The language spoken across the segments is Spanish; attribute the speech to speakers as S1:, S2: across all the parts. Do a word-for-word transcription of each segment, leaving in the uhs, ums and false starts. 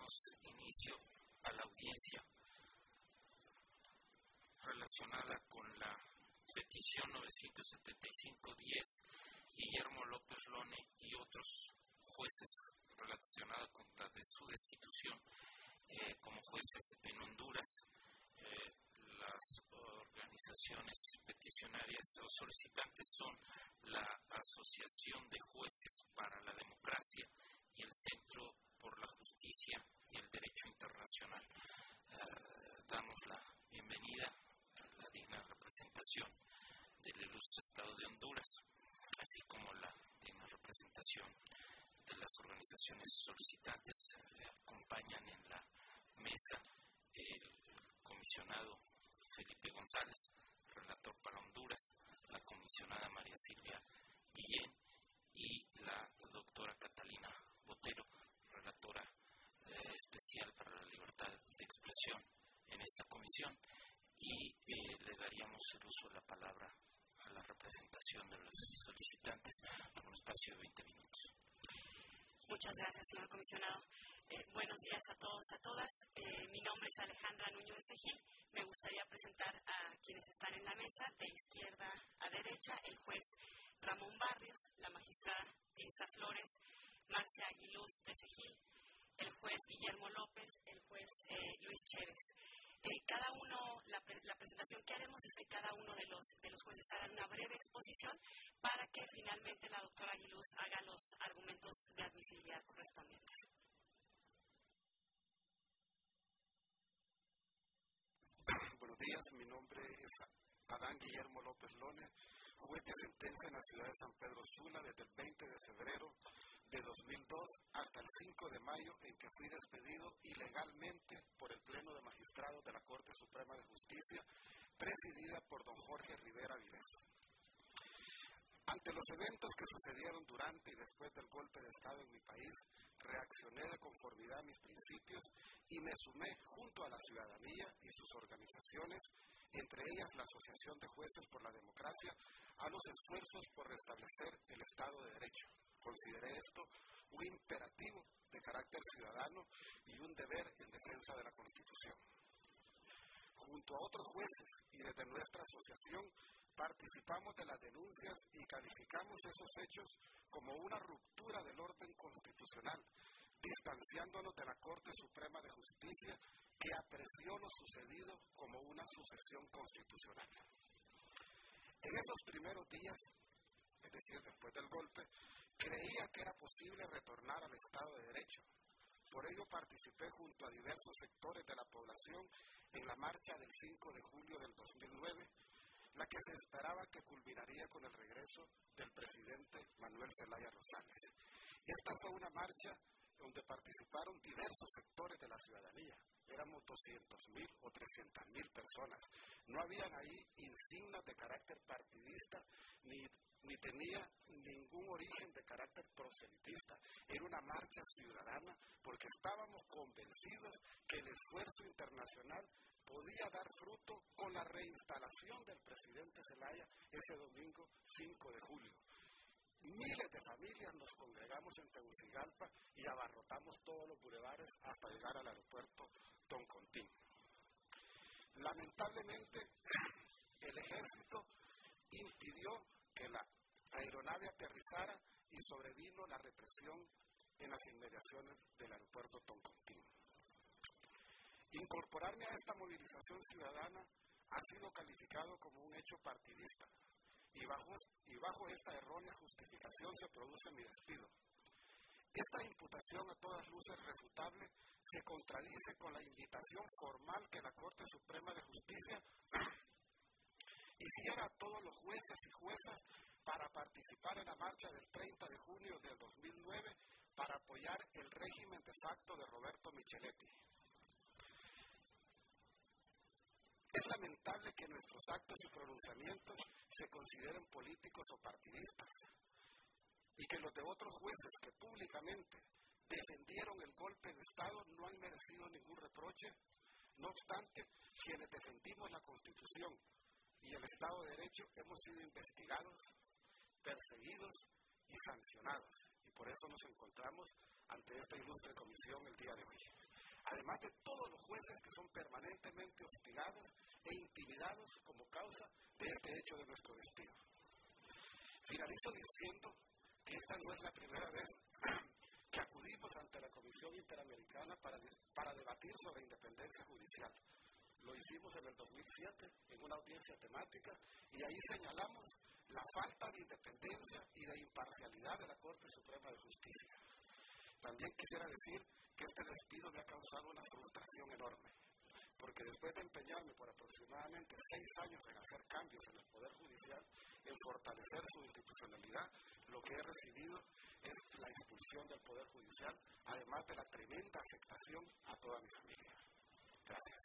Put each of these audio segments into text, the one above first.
S1: damos inicio a la audiencia relacionada con la petición novecientos setenta y cinco diez Guillermo López Lone y otros jueces relacionada con la de su destitución eh, como jueces en Honduras. Eh, las organizaciones peticionarias o solicitantes son la Asociación de Jueces para la Democracia y el Centro por la Justicia y el Derecho Internacional. Eh, damos la bienvenida a la digna representación del ilustre Estado de Honduras, así como la digna representación de las organizaciones solicitantes. Eh, acompañan en la mesa el, el comisionado Felipe González, relator para Honduras, la comisionada María Silvia Guillén y la doctora Catalina Botero, relatora eh, especial para la libertad de expresión en esta comisión. Y eh, le daríamos el uso de la palabra a la representación de los solicitantes en un espacio de veinte minutos.
S2: Muchas gracias, señor comisionado. Eh, buenos días a todos, a todas. Eh, mi nombre es Alejandra Nuño de Segil. Me gustaría presentar a quienes están en la mesa, de izquierda a derecha, el juez Ramón Barrios, la magistrada Tirsa Flores, Marcia Aguiluz de Segil, el juez Guillermo López, el juez eh, Luis Chévez. Eh, cada uno, la, la presentación que haremos es que cada uno de los, de los jueces haga una breve exposición para que finalmente la doctora Aguiluz haga los argumentos de admisibilidad correspondientes.
S3: Buenos días, mi nombre es Adán Guillermo López Lone, juez de sentencia en la ciudad de San Pedro Sula desde el veinte de febrero de dos mil dos hasta el cinco de mayo, en que fui despedido ilegalmente por el Pleno de Magistrados de la Corte Suprema de Justicia, presidida por don Jorge Rivera Vilés. Ante los eventos que sucedieron durante y después del golpe de Estado en mi país, reaccioné de conformidad a mis principios y me sumé junto a la ciudadanía y sus organizaciones, entre ellas la Asociación de Jueces por la Democracia, a los esfuerzos por restablecer el Estado de Derecho. Consideré esto un imperativo de carácter ciudadano y un deber en defensa de la Constitución. Junto a otros jueces y desde nuestra asociación participamos de las denuncias y calificamos esos hechos como una ruptura del orden constitucional, distanciándonos de la Corte Suprema de Justicia, que apreció lo sucedido como una sucesión constitucional. En esos primeros días, es decir, después del golpe, creía que era posible retornar al Estado de Derecho. Por ello participé junto a diversos sectores de la población en la marcha del cinco de julio del dos mil nueve, la que se esperaba que culminaría con el regreso del presidente Manuel Zelaya Rosales. Esta fue una marcha donde participaron diversos sectores de la ciudadanía. Éramos doscientos mil o trescientas mil personas. No habían ahí insignias de carácter partidista, ni, ni tenía ningún origen de carácter proselitista. Era una marcha ciudadana porque estábamos convencidos que el esfuerzo internacional podía dar fruto con la reinstalación del presidente Zelaya ese domingo cinco de julio. Miles de familias nos congregamos en Tegucigalpa y abarrotamos todos los bulevares hasta llegar al aeropuerto Toncontín. Lamentablemente, el ejército impidió que la aeronave aterrizara y sobrevino la represión en las inmediaciones del aeropuerto Toncontín. Incorporarme a esta movilización ciudadana ha sido calificado como un hecho partidista y bajo, y bajo esta errónea justificación se produce mi despido. Esta imputación a todas luces refutable se contradice con la invitación formal que la Corte Suprema de Justicia hiciera a todos los jueces y juezas para participar en la marcha del treinta de junio del dos mil nueve para apoyar el régimen de facto de Roberto Micheletti. Es lamentable que nuestros actos y pronunciamientos se consideren políticos o partidistas y que los de otros jueces que públicamente defendieron el golpe de Estado no han merecido ningún reproche. No obstante, quienes defendimos la Constitución y el Estado de Derecho hemos sido investigados, perseguidos y sancionados, y por eso nos encontramos ante esta ilustre comisión el día de hoy. además de todos los jueces que son permanentemente hostigados e intimidados como causa de este hecho de nuestro despido. Finalizo diciendo que esta no es la primera vez que acudimos ante la Comisión Interamericana para, para debatir sobre independencia judicial. Lo hicimos en el dos mil siete en una audiencia temática y ahí señalamos la falta de independencia y de imparcialidad de la Corte Suprema de Justicia. También quisiera decir que este despido me ha causado una frustración enorme, porque después de empeñarme por aproximadamente seis años en hacer cambios en el Poder Judicial, en fortalecer su institucionalidad, lo que he recibido es la expulsión del Poder Judicial, además de la tremenda afectación a toda mi familia. Gracias.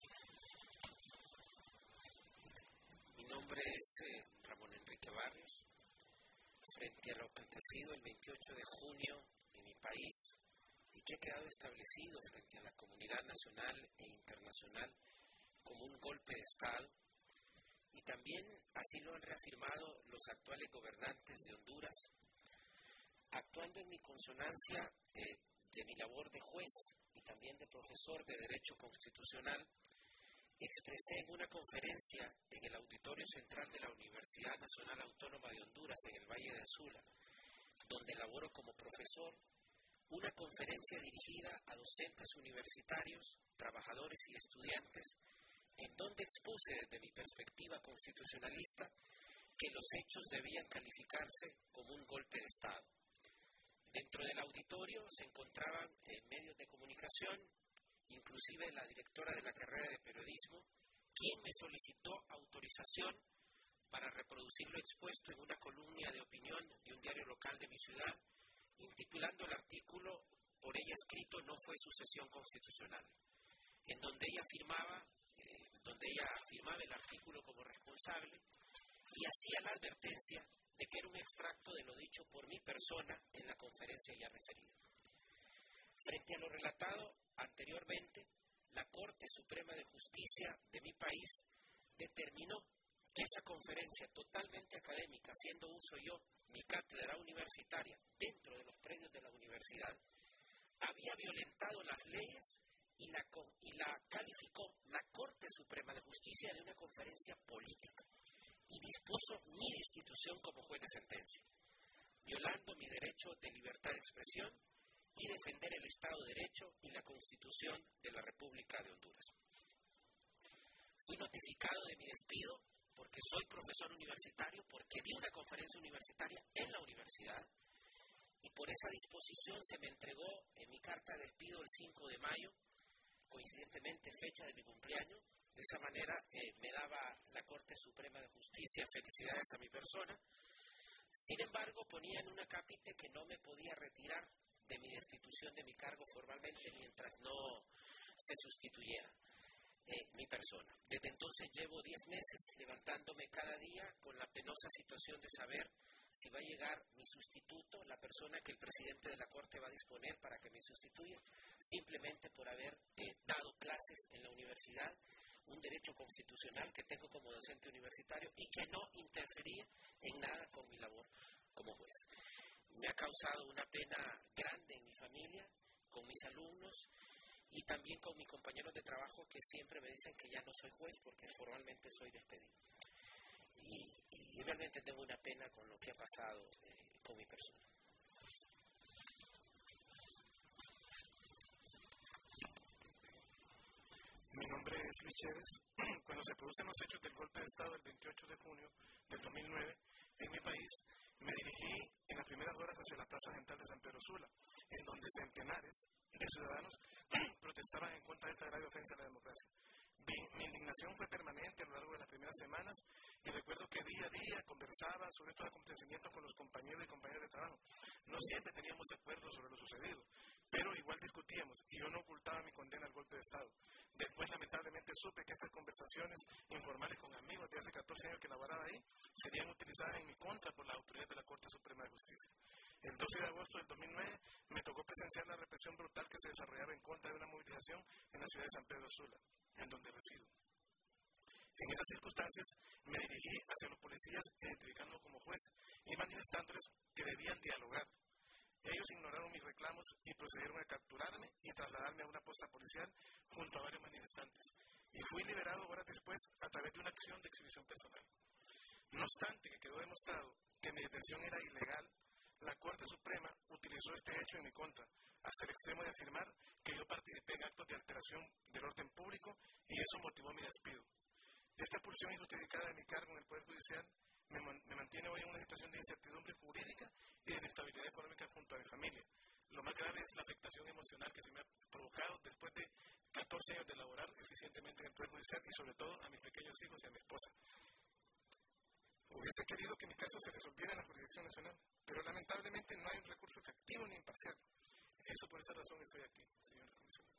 S4: Mi nombre es eh, Ramón Enrique Barrios. Frente a lo acontecido el veintiocho de junio en mi país y que ha quedado establecido frente a la comunidad nacional e internacional como un golpe de Estado, y también así lo han reafirmado los actuales gobernantes de Honduras, actuando en mi consonancia eh, de mi labor de juez y también de profesor de Derecho Constitucional, expresé en una conferencia en el Auditorio Central de la Universidad Nacional Autónoma de Honduras en el Valle de Azula, donde laboro como profesor, una conferencia dirigida a docentes universitarios, trabajadores y estudiantes, en donde expuse desde mi perspectiva constitucionalista que los hechos debían calificarse como un golpe de Estado. Dentro del auditorio se encontraban eh, medios de comunicación, inclusive la directora de la carrera de periodismo, quien me solicitó autorización para reproducir lo expuesto en una columna de opinión de un diario local de mi ciudad, intitulando el artículo por ella escrito "No fue sucesión constitucional", en donde ella afirmaba, eh, donde ella afirmaba el artículo como responsable y hacía la advertencia de que era un extracto de lo dicho por mi persona en la conferencia ya referida. Frente a lo relatado anteriormente, la Corte Suprema de Justicia de mi país determinó que esa conferencia totalmente académica, haciendo uso yo, mi cátedra universitaria, dentro de los predios de la universidad, había violentado las leyes y la, y la calificó la Corte Suprema de Justicia de una conferencia política y dispuso mi destitución como juez de sentencia, violando mi derecho de libertad de expresión y defender el Estado de Derecho y la Constitución de la República de Honduras. Fui notificado de mi despido porque soy profesor universitario, porque di una conferencia universitaria en la universidad, y por esa disposición se me entregó en mi carta de despido el cinco de mayo, coincidentemente fecha de mi cumpleaños. De esa manera eh, me daba la Corte Suprema de Justicia felicidades a mi persona. Sin embargo, ponía en una capite que no me podía retirar de mi destitución de mi cargo formalmente mientras no se sustituyera eh, mi persona. Desde entonces llevo diez meses levantándome cada día con la penosa situación de saber si va a llegar mi sustituto, la persona que el presidente de la Corte va a disponer para que me sustituya, simplemente por haber eh, dado clases en la universidad, un derecho constitucional que tengo como docente universitario y que no interfería en nada con mi labor como juez. Me ha causado una pena grande en mi familia, con mis alumnos y también con mis compañeros de trabajo, que siempre me dicen que ya no soy juez porque formalmente soy despedido. Y, y realmente tengo una pena con lo que ha pasado eh, con mi persona.
S5: Mi nombre es Luis Chévez. Cuando se producen los hechos del golpe de Estado el veintiocho de junio del dos mil nueve en mi país, me dirigí en las primeras horas hacia la Plaza Central de San Pedro Sula, en donde centenares de ciudadanos protestaban en contra de esta grave ofensa a la democracia. Mi, mi indignación fue permanente a lo largo de las primeras semanas y recuerdo que día a día conversaba sobre estos acontecimientos con los compañeros y compañeras de trabajo. No siempre teníamos acuerdos sobre lo sucedido, pero igual discutíamos y yo no ocultaba mi condena al golpe de Estado. Después, lamentablemente, supe que estas conversaciones informales con amigos de hace catorce años que laboraba ahí serían utilizadas en mi contra por la autoridad de la Corte Suprema de Justicia. El doce de agosto del dos mil nueve me tocó presenciar la represión brutal que se desarrollaba en contra de una movilización en la ciudad de San Pedro Sula, en donde resido. En esas circunstancias me dirigí hacia los policías identificándome como juez y manifestándoles que debían dialogar Ellos ignoraron mis reclamos y procedieron a capturarme y trasladarme a una posta policial junto a varios manifestantes. Y fui liberado horas después a través de una acción de exhibición personal. No obstante que quedó demostrado que mi detención era ilegal, la Corte Suprema utilizó este hecho en mi contra, hasta el extremo de afirmar que yo participé en actos de alteración del orden público y eso motivó mi despido. Esta pulsión injustificada de mi cargo en el Poder Judicial me, man, me mantiene hoy en una situación de incertidumbre jurídica y de inestabilidad económica junto a mi familia. Lo más grave es la afectación emocional que se me ha provocado después de catorce años de laborar eficientemente en el Poder Judicial y sobre todo a mis pequeños hijos y a mi esposa. Hubiese querido que mi caso se resolviera en la jurisdicción nacional, pero lamentablemente no hay un recurso efectivo ni imparcial. Eso por esa razón estoy aquí, señora comisionada.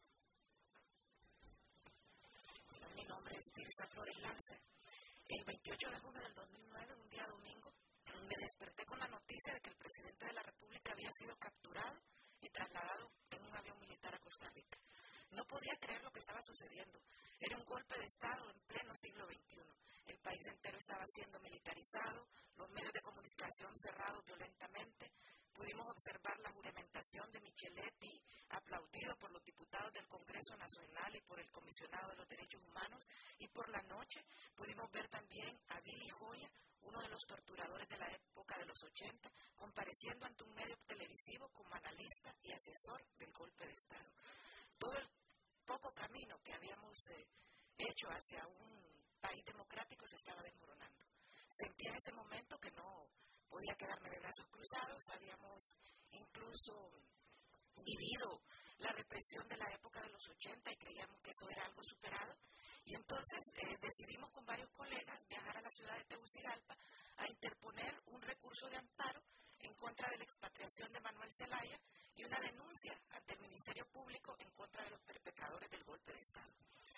S6: Mi nombre es Tirsa Flores Lance. El veintiocho de junio del dos mil nueve, un día domingo, me desperté con la noticia de que el presidente de la República había sido capturado y trasladado en un avión militar a Costa Rica. No podía creer lo que estaba sucediendo. Era un golpe de Estado en pleno siglo veintiuno. El país entero estaba siendo militarizado, los medios de comunicación cerrados violentamente. Pudimos observar la juramentación de Micheletti, aplaudido por los diputados del Congreso Nacional y por el Comisionado de los Derechos Humanos. Y por la noche pudimos ver también a Billy Joya, uno de los torturadores de la época de los ochenta, compareciendo ante un medio televisivo como analista y asesor del golpe de Estado. Todo el poco camino que habíamos eh, hecho hacia un país democrático se estaba desmoronando. Sentí en ese momento que no podía quedarme de brazos cruzados. Habíamos incluso vivido la represión de la época de los ochenta y creíamos que eso era algo superado. Y entonces eh, decidimos con varios colegas viajar a la ciudad de Tegucigalpa a interponer un recurso de amparo en contra de la expatriación de Manuel Zelaya y una denuncia ante el Ministerio Público en contra de los perpetradores del golpe de Estado.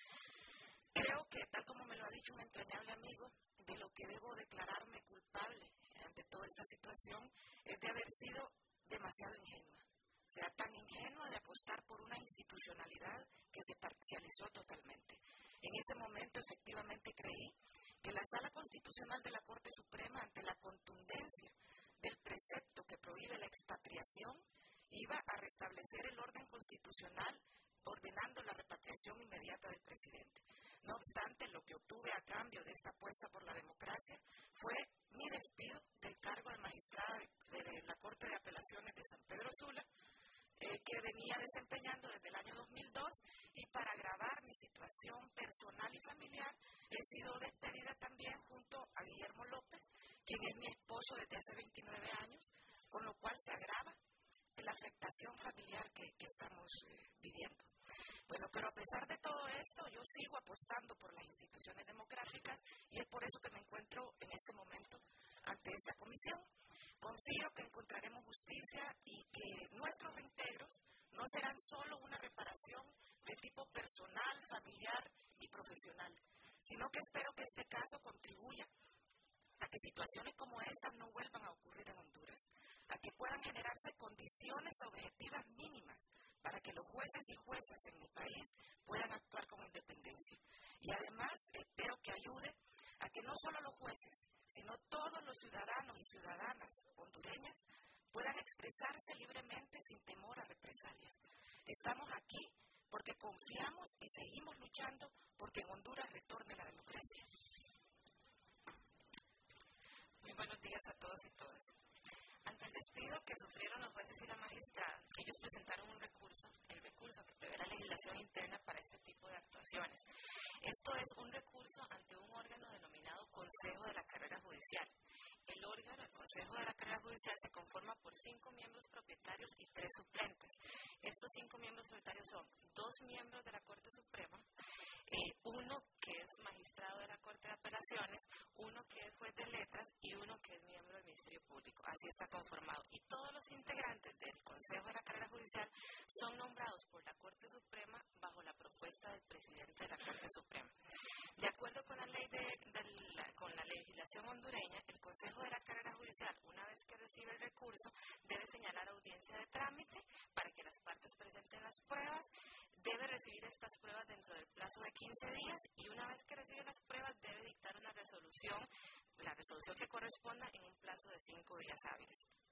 S6: Creo que, tal como me lo ha dicho un entrañable amigo, de lo que debo declararme culpable ante toda esta situación es de haber sido demasiado ingenua. O sea, tan ingenua de apostar por una institucionalidad que se parcializó totalmente. En ese momento, efectivamente, creí que la Sala Constitucional de la Corte Suprema, ante la contundencia del precepto que prohíbe la expatriación, iba a restablecer el orden constitucional ordenando la repatriación inmediata del presidente. No obstante, lo que obtuve a cambio de esta apuesta por la democracia fue mi despido del cargo de magistrada de, de la Corte de Apelaciones de San Pedro Sula, eh, que venía desempeñando desde el año dos mil dos, y para agravar mi situación personal y familiar he sido despedida también junto a Guillermo López, quien es mi esposo desde hace veintinueve años, con lo cual se agrava la afectación familiar que, que estamos eh, viviendo. Bueno, pero a pesar de todo esto, yo sigo apostando por las instituciones democráticas y es por eso que me encuentro en este momento ante esta comisión. Confío que encontraremos justicia y que nuestros reintegros no serán solo una reparación de tipo personal, familiar y profesional, sino que espero que este caso contribuya a que situaciones como estas no vuelvan a ocurrir en Honduras, a que puedan generarse condiciones objetivas mínimas para que los jueces y juezas en mi país puedan actuar con independencia. Y además espero que ayude a que no solo los jueces, sino todos los ciudadanos y ciudadanas hondureñas puedan expresarse libremente sin temor a represalias. Estamos aquí porque confiamos y seguimos luchando porque en Honduras retorne la democracia.
S2: Muy buenos días a todos y todas. Ante el despido que sufrieron los jueces y la magistrada, ellos presentaron un recurso, el recurso que prevé la legislación interna para este tipo de actuaciones. Esto es un recurso ante un órgano denominado Consejo de la Carrera Judicial. El órgano, el Consejo de la Carrera Judicial, se conforma por cinco miembros propietarios y tres suplentes. Estos cinco miembros propietarios son dos miembros de la Corte Suprema, eh, uno que es magistrado de la Corte de Apelaciones, uno que es juez de letras y uno que es miembro del Ministerio Público. Así está conformado. Y todos los integrantes del Consejo de la Carrera Judicial son nombrados por la Corte Suprema bajo la propuesta del presidente de la Corte Suprema. De acuerdo con la ley de, de la, con la legislación hondureña, el Consejo de la Carrera Judicial, una vez que recibe el recurso, debe señalar audiencia de trámite para que las partes presenten las pruebas, debe recibir estas pruebas dentro del plazo de quince días y una vez que recibe las pruebas debe dictar una resolución, la resolución que corresponda en un plazo de cinco días hábiles.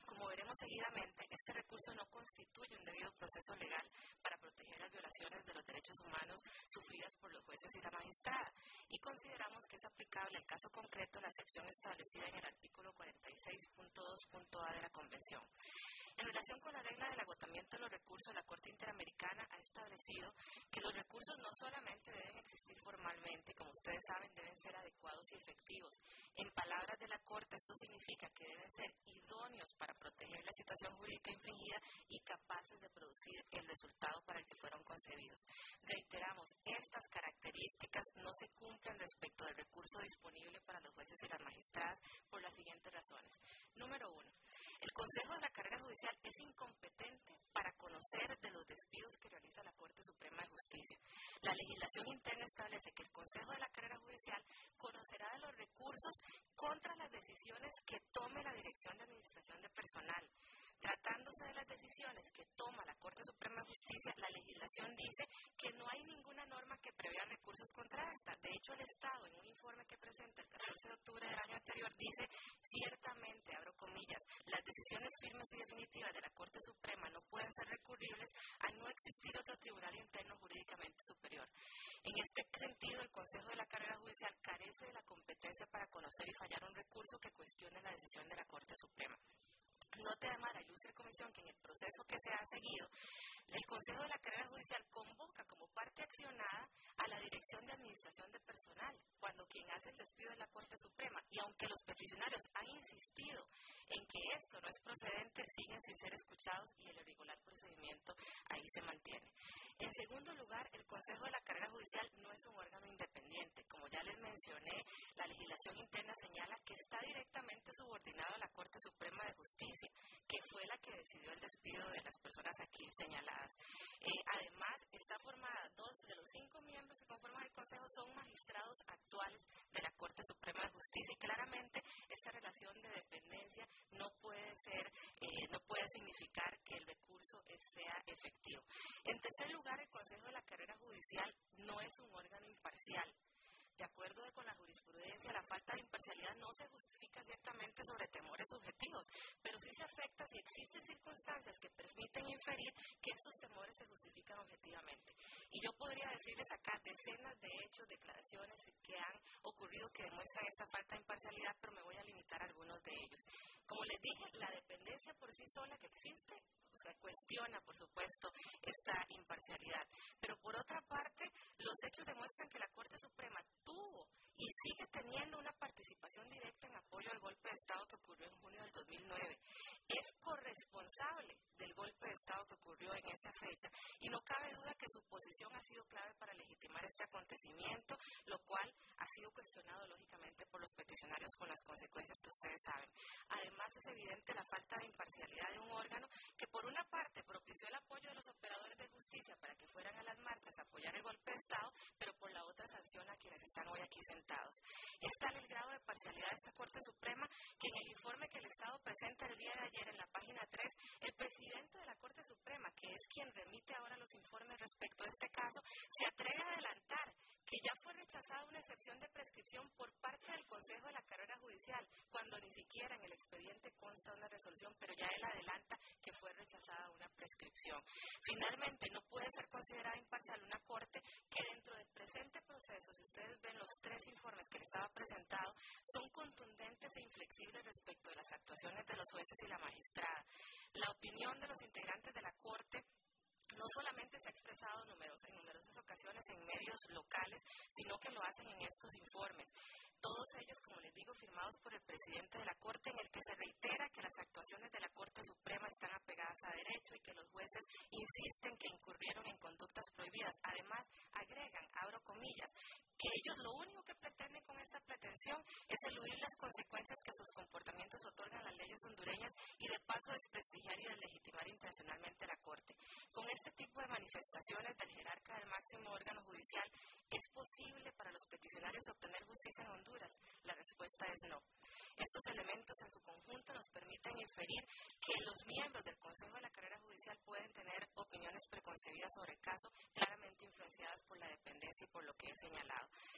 S6: Como veremos seguidamente, este recurso no constituye un debido proceso legal para proteger las violaciones de los derechos humanos sufridas por los jueces y la magistrada, y consideramos que es aplicable al caso concreto la excepción establecida en el artículo cuarenta y seis punto dos punto a de la Convención. En relación con la regla del agotamiento de los recursos, la Corte Interamericana ha establecido que los recursos no solamente deben existir formalmente, como ustedes saben, deben ser adecuados y efectivos. En palabras de la Corte, esto significa que deben ser idóneos para proteger la situación jurídica infringida y capaces de producir el resultado para el que fueron concebidos. Reiteramos, estas características no se cumplen respecto del recurso disponible para los jueces y las magistradas por las siguientes razones. Número uno, el Consejo de la Carrera Judicial es incompetente para conocer de los despidos que realiza la Corte Suprema de Justicia. La legislación interna establece que el Consejo de la Carrera Judicial conocerá de los recursos contra las decisiones que tome la Dirección de Administración de Personal. Tratándose de las decisiones que toma la Corte Suprema de Justicia, la legislación dice que no hay ninguna norma que prevea recursos contra esta. De hecho, el Estado, en un informe que presenta el catorce de octubre del año anterior, dice, ciertamente, abro comillas, las decisiones firmes y definitivas de la Corte Suprema no pueden ser recurribles al no existir otro tribunal interno jurídicamente superior. En este sentido, el Consejo de la Carrera Judicial carece de la competencia para conocer y fallar un recurso que cuestione la decisión de la Corte Suprema. Note además la ilustre comisión que en el proceso que se ha seguido, el Consejo de la Carrera Judicial convoca como parte accionada a la Dirección de Administración de Personal, cuando quien hace el despido es la Corte Suprema, y aunque los peticionarios han insistido en que esto no es procedente, siguen sin ser escuchados y el irregular procedimiento ahí se mantiene. En segundo lugar, el Consejo de la Carrera Judicial no es un órgano independiente. Como ya les mencioné, la legislación interna señala que está directamente subordinado a la Corte Suprema de Justicia, que fue la que decidió el despido de las personas aquí señaladas. Eh, además, está formada, dos de los cinco miembros que conforman el Consejo son magistrados actuales de la Corte Suprema de Justicia, y claramente esta relación de dependencia no puede ser, eh, no puede significar que el recurso sea efectivo. En tercer lugar, el Consejo de la Carrera Judicial no es un órgano imparcial. De acuerdo con la jurisprudencia, la falta de imparcialidad no se justifica ciertamente sobre temores subjetivos, pero sí se afecta si existen circunstancias que permiten inferir que esos temores se justifican objetivamente. Y yo podría decirles acá decenas de hechos, declaraciones que han ocurrido que demuestran esta falta de imparcialidad, pero me voy a limitar a algunos de ellos. Como les dije, la dependencia por sí sola que existe, o sea, cuestiona, por supuesto, esta imparcialidad. Pero por otra parte, los hechos demuestran que la Corte Suprema tuvo y sigue teniendo una participación directa en apoyo al golpe de Estado que ocurrió en junio del dos mil nueve. Es corresponsable del golpe de Estado que ocurrió en esa fecha y no cabe duda que su posición ha sido clave para legitimar este acontecimiento, lo cual ha sido cuestionado lógicamente por los peticionarios con las consecuencias que ustedes saben. Además, es evidente la falta de imparcialidad de un órgano que por una parte propició el apoyo de los operadores de justicia para que fueran a las marchas a apoyar el golpe de Estado, pero por la otra sanciona a quienes están hoy aquí sentados. Es tal el grado de parcialidad de esta Corte Suprema que en el informe que el Estado presenta el día de ayer en la página tres, el presidente de la Corte Suprema, que es quien remite ahora los informes respecto a este caso, se atreve a adelantar que ya fue rechazada una excepción de prescripción por parte del Consejo de la Carrera Judicial, cuando ni siquiera en el expediente consta una resolución, pero ya él adelanta que fue rechazada una prescripción. Finalmente, no puede ser considerada imparcial una Corte que dentro del presente proceso, si ustedes ven los tres informes que le estaba presentado, son contundentes e inflexibles respecto de las actuaciones de los jueces y la magistrada. La opinión de los integrantes de la Corte no solamente se ha expresado numeros, en numerosas ocasiones en medios locales, sino que lo hacen en estos informes. Todos ellos, como les digo, firmados por el presidente de la Corte, en el que se reitera que las actuaciones de la Corte Suprema están apegadas a derecho y que los jueces insisten que incurrieron en conductas prohibidas. Además, agregan, abro comillas, que ellos lo único que pretenden con esta pretensión es eludir las consecuencias que sus comportamientos otorgan las leyes hondureñas y de paso desprestigiar y deslegitimar internacionalmente la Corte. Con este tipo de manifestaciones del jerarca del máximo órgano judicial, ¿es posible para los peticionarios obtener justicia en Honduras? La respuesta es no. Estos elementos en su conjunto nos permiten inferir que los miembros del Consejo de la Carrera Judicial pueden tener opiniones preconcebidas sobre el caso, claramente influenciadas por la dependencia y por lo que he señalado.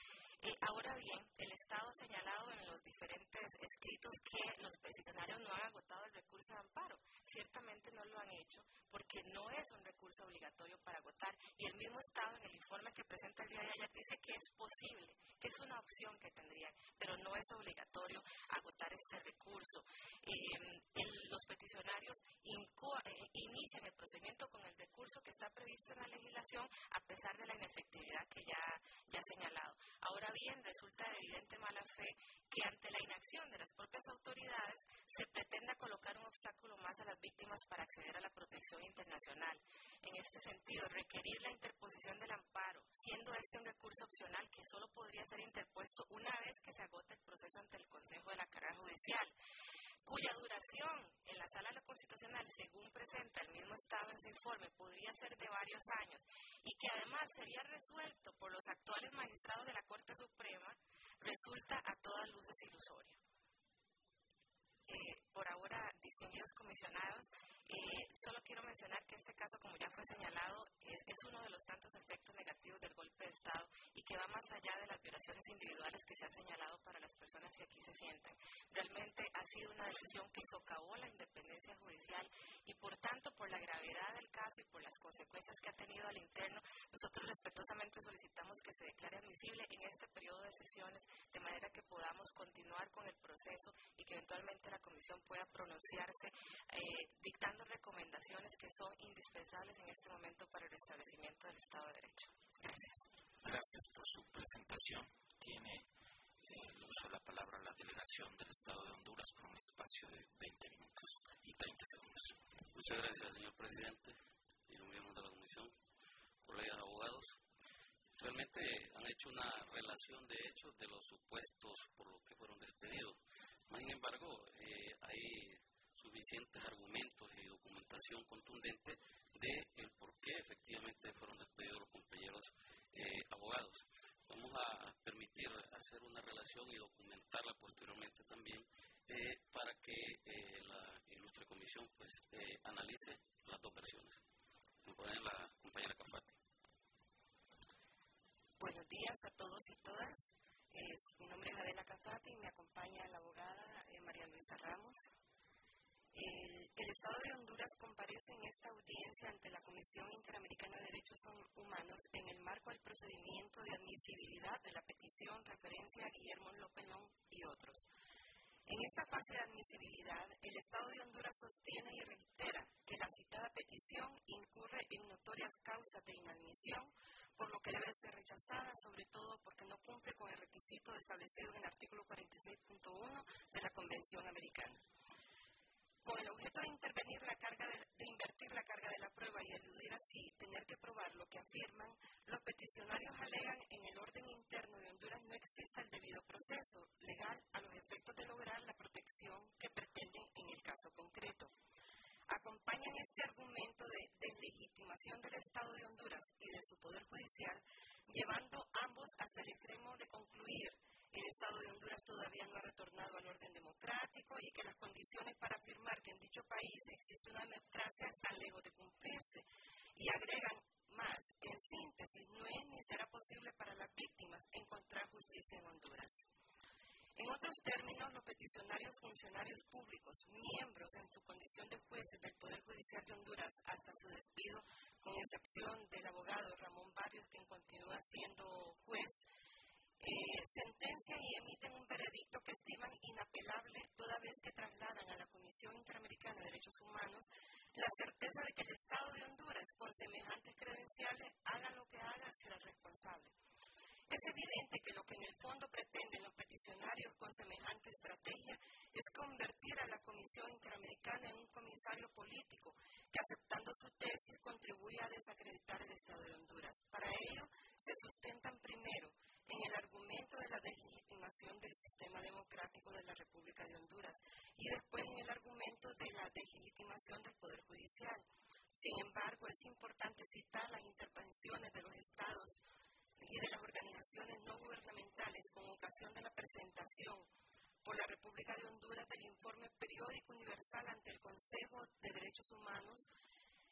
S6: Eh, ahora bien, el Estado ha señalado en los diferentes escritos que los peticionarios no han agotado el recurso de amparo. Ciertamente no lo han hecho porque no es un recurso obligatorio para agotar, y el mismo Estado en el informe que presenta el día de ayer dice que es posible, que es una opción que tendrían, pero no es obligatorio agotar este recurso. Eh, el, los peticionarios incu- eh, inician el procedimiento con el recurso que está previsto en la legislación a pesar de la inefectividad que ya, ya ha señalado. Ahora bien, resulta de evidente mala fe que ante la inacción de las propias autoridades se pretenda colocar un obstáculo más a las víctimas para acceder a la protección internacional. En este sentido, requerir la interposición del amparo, siendo este un recurso opcional que solo podría ser interpuesto una vez que se agote el proceso ante el Consejo de la Carrera Judicial, cuya duración en la Sala Constitucional, según presenta el mismo Estado en su informe, podría ser de varios años y que además sería resuelto por los actuales magistrados de la Corte Suprema, resulta a todas luces ilusorio. Eh, por ahora, distinguidos comisionados, eh, solo quiero mencionar que este caso, como ya fue señalado, es, es uno de los tantos efectos negativos del golpe de Estado y que va más allá de las violaciones individuales que se han señalado para las personas que aquí se sientan. Realmente ha sido una decisión que socavó la independencia judicial y, por tanto, por la gravedad del caso y por las consecuencias que ha tenido al interno, nosotros respetuosamente solicitamos que se declare admisible en este periodo de sesiones, de manera que podamos continuar con el proceso y que eventualmente la Comisión pueda pronunciarse eh, dictando recomendaciones que son indispensables en este momento para el restablecimiento del Estado de Derecho. Gracias.
S1: Gracias por su presentación. Tiene eh, el uso de la palabra la delegación del Estado de Honduras por un espacio de veinte minutos y treinta segundos.
S7: Muchas gracias, señor presidente y los miembros de la Comisión, colegas abogados. Realmente han hecho una relación de hechos de los supuestos por los que fueron despedidos. Sin embargo, eh, hay suficientes argumentos y documentación contundente de el por qué efectivamente fueron despedidos los compañeros eh, abogados. Vamos a permitir hacer una relación y documentarla posteriormente también eh, para que eh, la ilustre comisión pues eh, analice las dos versiones. Me pone la compañera Cafati.
S6: Buenos días a todos y todas. Es, mi nombre es Adela Cafati y me acompaña la abogada eh, María Luisa Ramos. El, el Estado de Honduras comparece en esta audiencia ante la Comisión Interamericana de Derechos Humanos en el marco del procedimiento de admisibilidad de la petición referencia a Guillermo López Long y otros. En esta fase de admisibilidad, el Estado de Honduras sostiene y reitera que la citada petición incurre en notorias causas de inadmisión, por lo que debe ser rechazada, sobre todo porque no cumple con el requisito establecido en el artículo cuarenta y seis punto uno de la Convención Americana. Con el objeto de intervenir la carga de, de invertir la carga de la prueba y eludir así tener que probar lo que afirman, los peticionarios alegan en el orden interno de Honduras no exista el debido proceso legal a los efectos de lograr la protección que pretenden en el caso concreto. Acompañan este argumento de deslegitimación del Estado de Honduras y de su Poder Judicial, llevando ambos hasta el extremo de concluir que el Estado de Honduras todavía no ha retornado al orden democrático y que las condiciones para afirmar que en dicho país existe una democracia están lejos de cumplirse. Y agregan más, en síntesis, no es ni será posible para las víctimas encontrar justicia en Honduras. En otros términos, los peticionarios funcionarios públicos, miembros en su condición de jueces del Poder Judicial de Honduras hasta su despido, con excepción del abogado Ramón Barrios, quien continúa siendo juez, eh, sentencian y emiten un veredicto que estiman inapelable toda vez que trasladan a la Comisión Interamericana de Derechos Humanos la certeza de que el Estado de Honduras, con semejantes credenciales, haga lo que haga, será responsable. Es evidente que lo que en el fondo pretenden los peticionarios con semejante estrategia es convertir a la Comisión Interamericana en un comisario político que, aceptando su tesis, contribuye a desacreditar el Estado de Honduras. Para ello, se sustentan primero en el argumento de la deslegitimación del sistema democrático de la República de Honduras y después en el argumento de la deslegitimación del Poder Judicial. Sin embargo, es importante citar las intervenciones de los estados y de las organizaciones no gubernamentales con ocasión de la presentación por la República de Honduras del informe periódico universal ante el Consejo de Derechos Humanos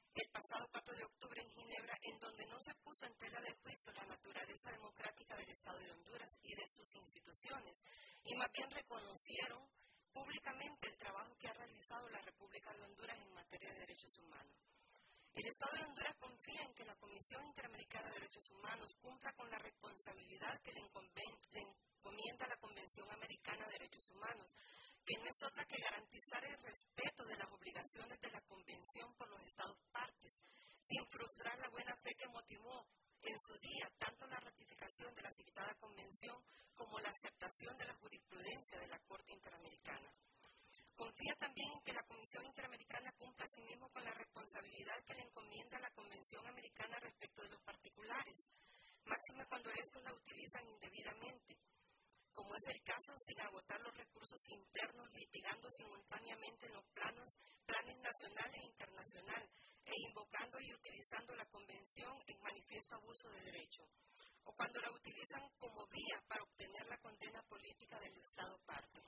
S6: el pasado cuatro de octubre en Ginebra, en donde no se puso en tela de juicio la naturaleza democrática del Estado de Honduras y de sus instituciones, y más bien reconocieron públicamente el trabajo que ha realizado la República de Honduras en materia de derechos humanos. El Estado de Honduras confía en que la Comisión Interamericana de Derechos Humanos cumpla con la responsabilidad que le, le encomienda la Convención Americana de Derechos Humanos, que no es otra que garantizar el respeto de las obligaciones de la Convención por los Estados partes, sin frustrar la buena fe que motivó en su día tanto la ratificación de la citada Convención como la aceptación de la jurisprudencia de la Corte Interamericana. Confía también en que la Comisión Interamericana cumpla asimismo con la responsabilidad que le encomienda la Convención Americana respecto de los particulares, máxime cuando estos la utilizan indebidamente, como es el caso sin agotar los recursos internos, litigando simultáneamente en los planos, planes nacional e internacional, e invocando y utilizando la Convención en manifiesto abuso de derecho, o cuando la utilizan como vía para obtener la condena política del Estado parte.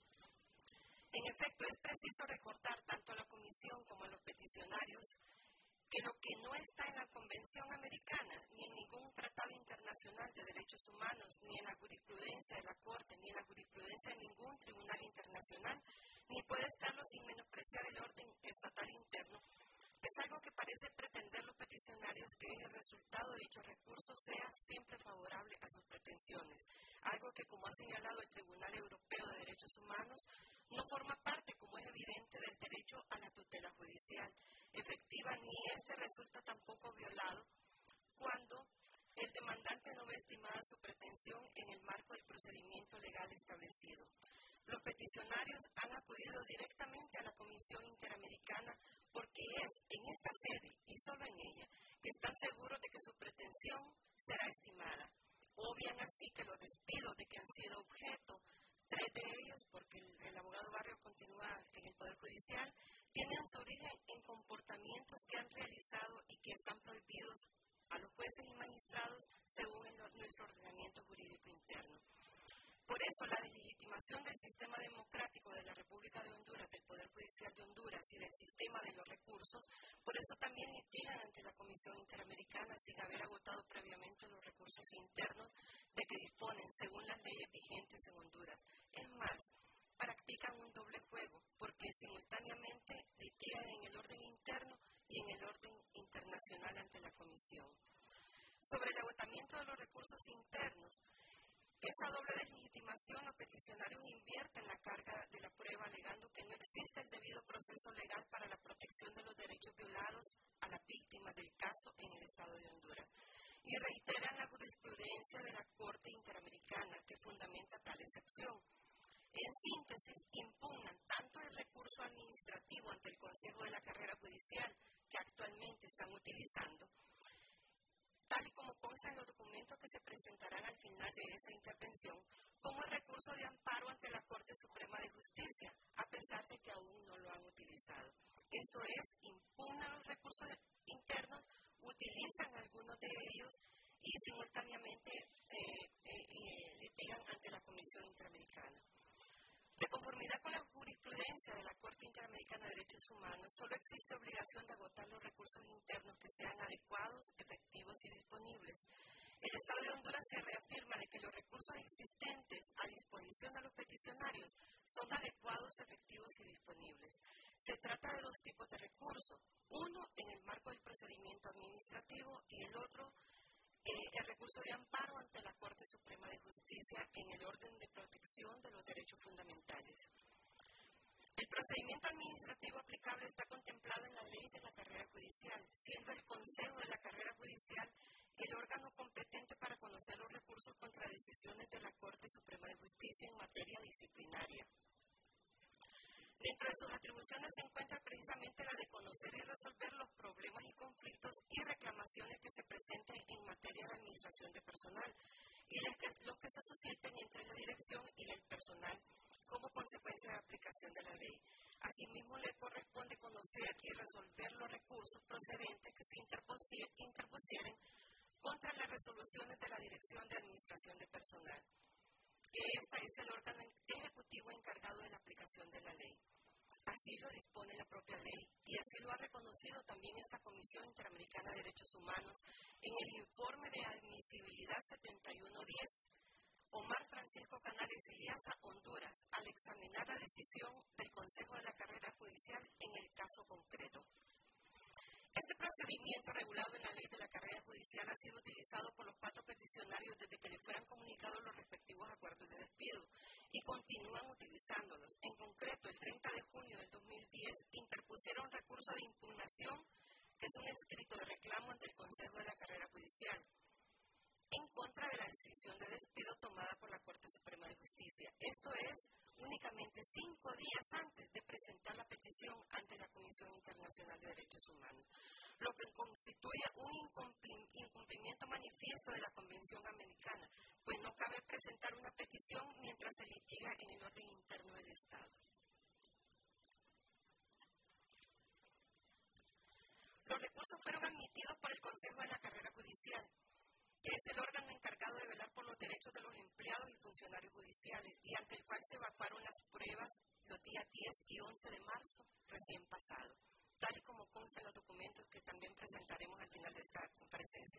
S6: En efecto, es preciso recordar tanto a la Comisión como a los peticionarios que lo que no está en la Convención Americana, ni en ningún tratado internacional de derechos humanos, ni en la jurisprudencia de la Corte, ni en la jurisprudencia de ningún tribunal internacional, ni puede estarlo sin menospreciar el orden estatal interno, es algo que parece pretender los peticionarios que el resultado de dichos recursos sea siempre favorable a sus pretensiones, algo que, como ha señalado el Tribunal Europeo de Derechos Humanos, no forma parte, como es evidente, del derecho a la tutela judicial efectiva, ni este resulta tampoco violado cuando el demandante no ve estimada su pretensión en el marco del procedimiento legal establecido. Los peticionarios han acudido directamente a la Comisión Interamericana porque es en esta sede y solo en ella que están seguros de que su pretensión será estimada. Obvian así que los despidos de que han sido objeto, tres de ellos, porque el, el abogado Barrio continúa en el Poder Judicial, tienen su origen en comportamientos que han realizado y que están prohibidos a los jueces y magistrados según el, nuestro ordenamiento jurídico interno. Por eso, la deslegitimación del sistema democrático de la República de Honduras, del Poder Judicial de Honduras y del sistema de los recursos, por eso también litigan ante la Comisión Interamericana sin haber agotado previamente los recursos internos de que disponen según las leyes vigentes en Honduras. Es más, practican un doble juego, porque simultáneamente litigan en el orden interno y en el orden internacional ante la Comisión. Sobre el agotamiento de los recursos internos, esa doble deslegitimación, los peticionarios invierten la carga de la prueba alegando que no existe el debido proceso legal para la protección de los derechos violados a las víctimas del caso en el Estado de Honduras y reiteran la jurisprudencia de la Corte Interamericana que fundamenta tal excepción. En síntesis, impugnan tanto el recurso administrativo ante el Consejo de la Carrera Judicial que actualmente están utilizando, tal y como consta en los documentos que se presentarán al final de esta intervención, como el recurso de amparo ante la Corte Suprema de Justicia, a pesar de que aún no lo han utilizado. Esto es, impugnan los recursos internos, utilizan algunos de ellos y simultáneamente eh, eh, eh, litigan ante la Comisión Interamericana. De conformidad con la jurisprudencia de la Corte Interamericana de Derechos Humanos, solo existe obligación de agotar los recursos internos que sean adecuados, efectivos y disponibles. El Estado de Honduras se reafirma de que los recursos existentes a disposición de los peticionarios son adecuados, efectivos y disponibles. Se trata de dos tipos de recursos, uno en el marco del procedimiento administrativo y el otro Eh, el recurso de amparo ante la Corte Suprema de Justicia en el orden de protección de los derechos fundamentales. El procedimiento administrativo aplicable está contemplado en la Ley de la Carrera Judicial, siendo el Consejo de la Carrera Judicial el órgano competente para conocer los recursos contra decisiones de la Corte Suprema de Justicia en materia disciplinaria. Dentro de sus atribuciones se encuentra precisamente la de conocer y resolver los problemas y conflictos y reclamaciones que se presenten en materia de administración de personal y los que, los que se susciten entre la dirección y el personal como consecuencia de la aplicación de la ley. Asimismo, le corresponde conocer y resolver los recursos procedentes que se interpusieren contra las resoluciones de la Dirección de Administración de Personal, que esta es el órgano ejecutivo encargado de la aplicación de la ley.
S8: Así lo dispone la propia ley y así lo ha reconocido también esta Comisión Interamericana de Derechos Humanos en el informe de admisibilidad setenta y uno diez. Omar Francisco Canales Iliasa, Honduras, al examinar la decisión del Consejo de la Carrera Judicial en el caso concreto. Este procedimiento regulado en la Ley de la Carrera Judicial ha sido utilizado por los cuatro peticionarios desde que les fueran comunicados los respectivos acuerdos de despido y continúan utilizándolos. En concreto, el treinta de junio del dos mil diez interpusieron recurso de impugnación, que es un escrito de reclamo ante el Consejo de la Carrera Judicial, en contra de la decisión de despido tomada por la Corte Suprema de Justicia. Esto es únicamente cinco días antes de presentar la petición ante la Comisión Internacional de Derechos Humanos, lo que constituye un incumplimiento manifiesto de la Convención Americana, pues no cabe presentar una petición mientras se litiga en el orden interno del Estado. Los recursos fueron admitidos por el Consejo de la Carrera Judicial, que es el órgano encargado de velar por los derechos de los empleados y funcionarios judiciales, y ante el cual se evacuaron las pruebas los días diez y once de marzo recién pasado, tal y como consta en los documentos que también presentaremos al final de esta comparecencia.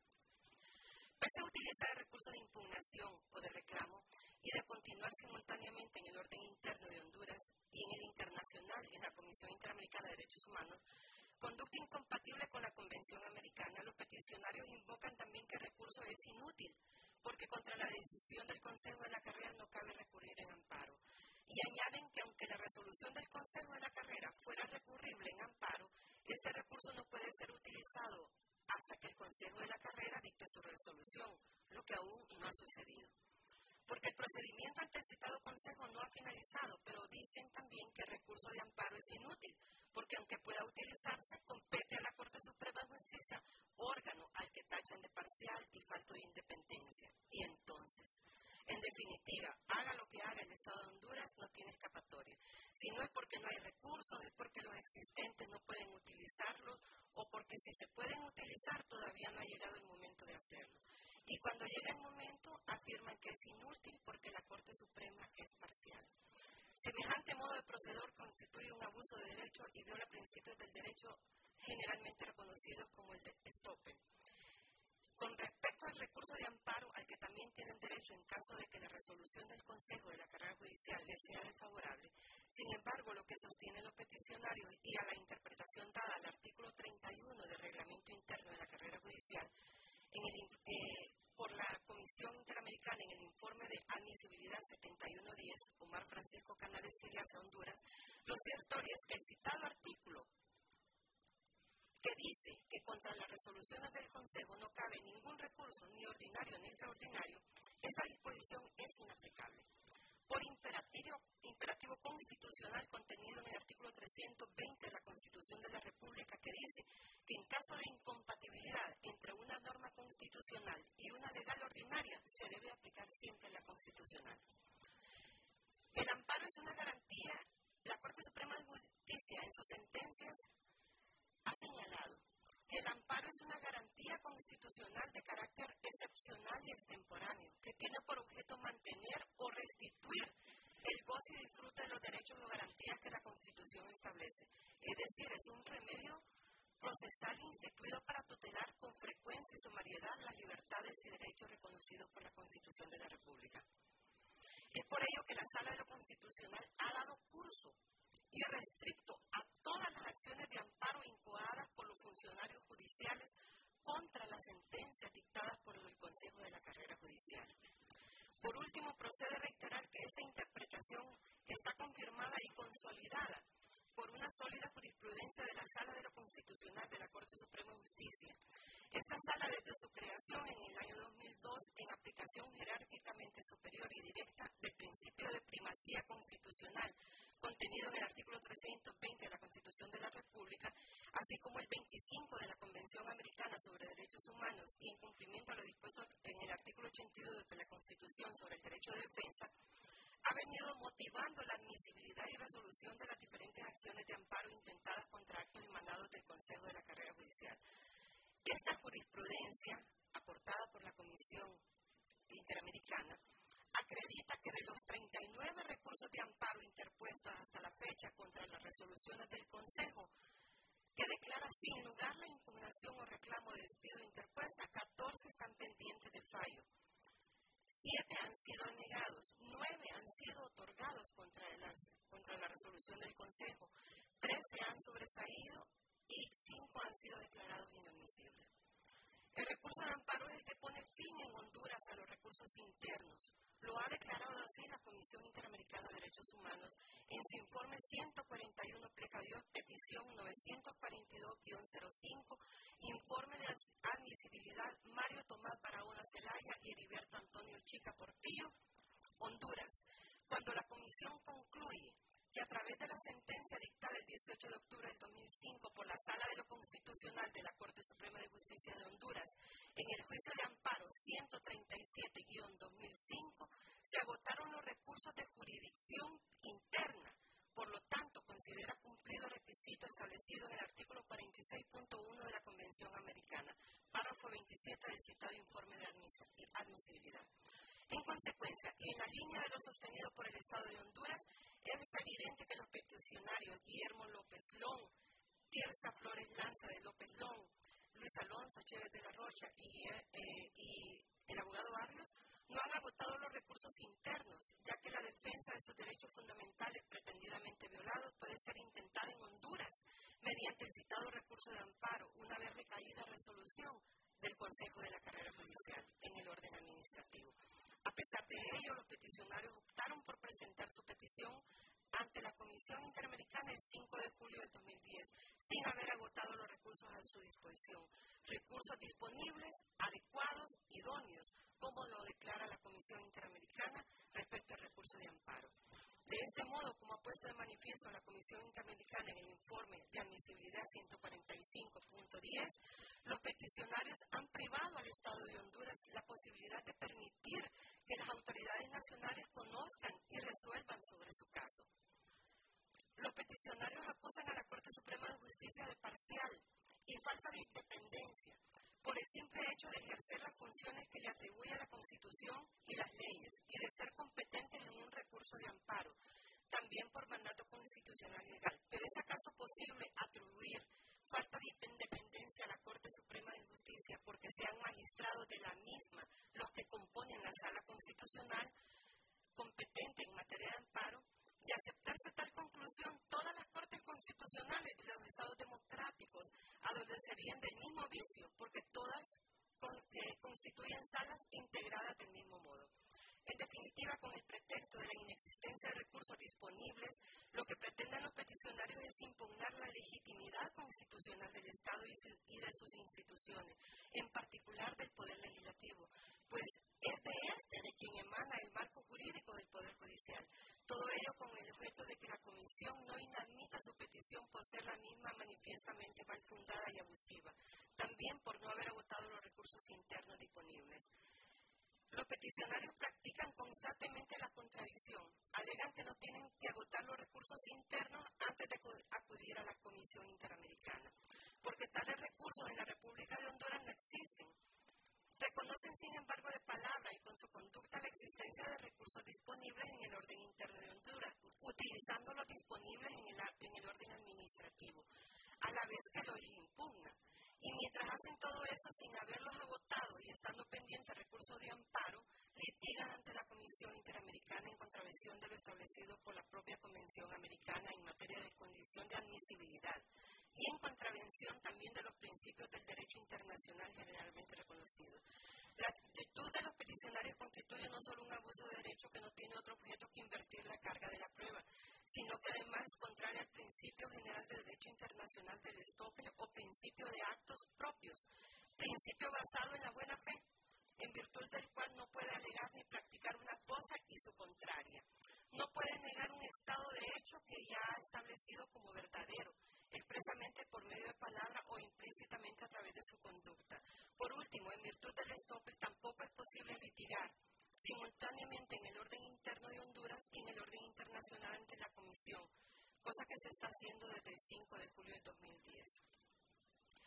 S8: Pese a utilizar el recurso de impugnación o de reclamo y de continuar simultáneamente en el orden interno de Honduras y en el internacional en la Comisión Interamericana de Derechos Humanos, conducta incompatible con la Convención Americana, los peticionarios invocan también que el recurso es inútil, porque contra la decisión del Consejo de la Carrera no cabe recurrir en amparo. Y añaden que aunque la resolución del Consejo de la Carrera fuera recurrible en amparo, este recurso no puede ser utilizado hasta que el Consejo de la Carrera dicte su resolución, lo que aún no ha sucedido. Porque el procedimiento ante el citado Consejo no ha finalizado, pero dicen también que el recurso de amparo es inútil, porque aunque pueda utilizarse, compete a la Corte Suprema de Justicia, órgano al que tachan de parcial y falto de independencia. Y entonces, en definitiva, haga lo que haga el Estado de Honduras, no tiene escapatoria. Si no es porque no hay recursos, es porque los existentes no pueden utilizarlos, o porque si se pueden utilizar, todavía no ha llegado el momento de hacerlo. Y cuando llega el momento, afirman que es inútil porque la Corte Suprema es parcial. Semejante modo de proceder constituye un abuso de derecho y viola principios del derecho generalmente reconocidos como el de estoppel. Con respecto al recurso de amparo, al que también tienen derecho en caso de que la resolución del Consejo de la Carrera Judicial les sea desfavorable, sin embargo, lo que sostienen los peticionarios y a la interpretación dada al artículo treinta y uno del Reglamento Interno de la Carrera Judicial, en el, eh, por la Comisión Interamericana en el informe de admisibilidad setenta y uno diez, Omar Francisco Canales Iliasa, Honduras, lo cierto es que el citado artículo, que dice que contra las resoluciones del Consejo no cabe ningún recurso, ni ordinario ni extraordinario, esta disposición es inaplicable. Por imperativo, imperativo constitucional contenido en el artículo trescientos veinte de la Constitución de la República, que dice que en caso de incompatibilidad entre una norma constitucional y una legal ordinaria, se debe aplicar siempre la constitucional. El amparo es una garantía. La Corte Suprema de Justicia, en sus sentencias, ha señalado que el amparo es una garantía constitucional de carácter excepcional y extemporáneo, que tiene por objeto mantener o restituir el goce y disfrute de los derechos o garantías que la Constitución establece. Es decir, es un remedio procesal instituido para tutelar con frecuencia y sumariedad las libertades y derechos reconocidos por la Constitución de la República. Es por ello que la Sala de lo Constitucional ha dado curso irrestricto a todas las acciones de amparo incoadas por los funcionarios judiciales contra las sentencias dictadas por el Consejo de la Carrera Judicial. Por último, procede a reiterar que esta interpretación está confirmada y consolidada por una sólida jurisprudencia de la Sala de lo Constitucional de la Corte Suprema de Justicia. Esta sala, desde su creación en el año dos mil dos, en aplicación jerárquicamente superior y directa del principio de primacía constitucional contenido en el artículo trescientos veinte de la Constitución de la República, así como el veinticinco de la Convención Americana sobre Derechos Humanos y en cumplimiento a lo dispuesto en el artículo ochenta y dos de la Constitución sobre el derecho de defensa, ha venido motivando la admisibilidad y resolución de las diferentes acciones de amparo intentadas contra actos emanados del Consejo de la Carrera Judicial. Esta jurisprudencia, aportada por la Comisión Interamericana, acredita que de los treinta y nueve recursos de amparo interpuestos hasta la fecha contra las resoluciones del Consejo, que declara sin lugar la impugnación o reclamo de despido interpuesta, catorce están pendientes de fallo. Siete han sido negados, nueve han sido otorgados contra, el, contra la resolución del Consejo, tres se han sobresaído y cinco han sido declarados inadmisibles. El recurso de amparo es el que pone fin en Honduras a los recursos internos. Lo ha declarado así la Comisión Interamericana de Derechos Humanos en su informe ciento cuarenta y uno, petición novecientos cuarenta y dos guión cero cinco, informe de admisibilidad Mario Tomás Barahona Zelaya y Heriberto Antonio Chica Portillo, Honduras. Cuando la Comisión concluye que a través de la sentencia dictada el dieciocho de octubre del dos mil cinco por la Sala de lo Constitucional de la Corte Suprema de Justicia de Honduras, en el juicio de amparo ciento treinta y siete guión dos mil cinco, se agotaron los recursos de jurisdicción interna. Por lo tanto, considera cumplido el requisito establecido en el artículo cuarenta y seis punto uno de la Convención Americana, párrafo veintisiete del citado informe de admisibilidad. En consecuencia, en la línea de lo sostenido por el Estado de Honduras, es evidente que los peticionarios Guillermo López Long, Tirsa Flores Lanza de López Long, Luis Alonso Chévez de la Rocha y, eh, y el abogado Barrios no han agotado los recursos internos, ya que la defensa de sus derechos fundamentales pretendidamente violados puede ser intentada en Honduras mediante el citado recurso de amparo, una vez recaída resolución del Consejo de la Carrera Judicial en el orden administrativo. A pesar de ello, los peticionarios optaron por presentar su petición ante la Comisión Interamericana el cinco de julio del dos mil diez, sin haber agotado los recursos a su disposición. Recursos disponibles, adecuados, idóneos, como lo declara la Comisión Interamericana respecto al recurso de amparo. De este modo, como ha puesto de manifiesto la Comisión Interamericana en el informe de admisibilidad ciento cuarenta y cinco punto diez, los peticionarios han privado al Estado de Honduras la posibilidad de permitir que las autoridades nacionales conozcan y resuelvan sobre su caso. Los peticionarios acusan a la Corte Suprema de Justicia de parcial y falta de independencia por el simple hecho de ejercer las funciones que le atribuye la Constitución y las leyes y de ser competentes en un recurso de amparo, también por mandato constitucional legal. Pero ¿es acaso posible atribuir falta de independencia a la Corte Suprema de Justicia porque sean magistrados de la misma los que componen la Sala Constitucional competente en materia de amparo? De aceptarse tal conclusión, todas las cortes constitucionales de los estados democráticos adolecerían del mismo vicio, porque todas con, eh, constituyen salas integradas del mismo modo. En definitiva, con el pretexto de la inexistencia de recursos disponibles, lo que pretenden los peticionarios es impugnar la legitimidad constitucional del Estado y, y de sus instituciones, en particular del Poder Legislativo, pues es de este de quien emana el marco jurídico del Poder Judicial. Todo ello con el objeto de que la Comisión no inadmita su petición por ser la misma manifiestamente mal fundada y abusiva, también por no haber agotado los recursos internos disponibles. Los peticionarios practican constantemente la contradicción, alegan que no tienen que agotar los recursos internos antes de acudir a la Comisión Interamericana, porque tales recursos en la República de Honduras no existen. Reconocen, sin embargo, de palabra y con su conducta la existencia de recursos disponibles en el orden interno de Honduras, utilizando los disponibles en el, en el orden administrativo, a la vez que los impugna. Y mientras hacen todo eso sin haberlos agotado y estando pendientes de recursos de amparo, litigan ante la Comisión Interamericana en contravención de lo establecido por la propia Convención Americana en materia de condición de admisibilidad y en contravención también de los principios del derecho internacional generalmente reconocido. La actitud de los peticionarios constituye no solo un abuso de derecho que no tiene otro objeto que invertir la carga de la prueba, sino que además es contrario al principio general de derecho internacional del estoppel o principio de actos propios, principio basado en la buena fe, en virtud del cual no puede alegar ni practicar una cosa y su contraria. No puede negar un estado de hecho que ya ha establecido como verdadero, expresamente por medio de palabra o implícitamente a través de su conducta. Por último, en virtud del estoppel tampoco es posible litigar simultáneamente en el orden interno de Honduras y en el orden internacional ante la Comisión, cosa que se está haciendo desde el cinco de julio de dos mil diez.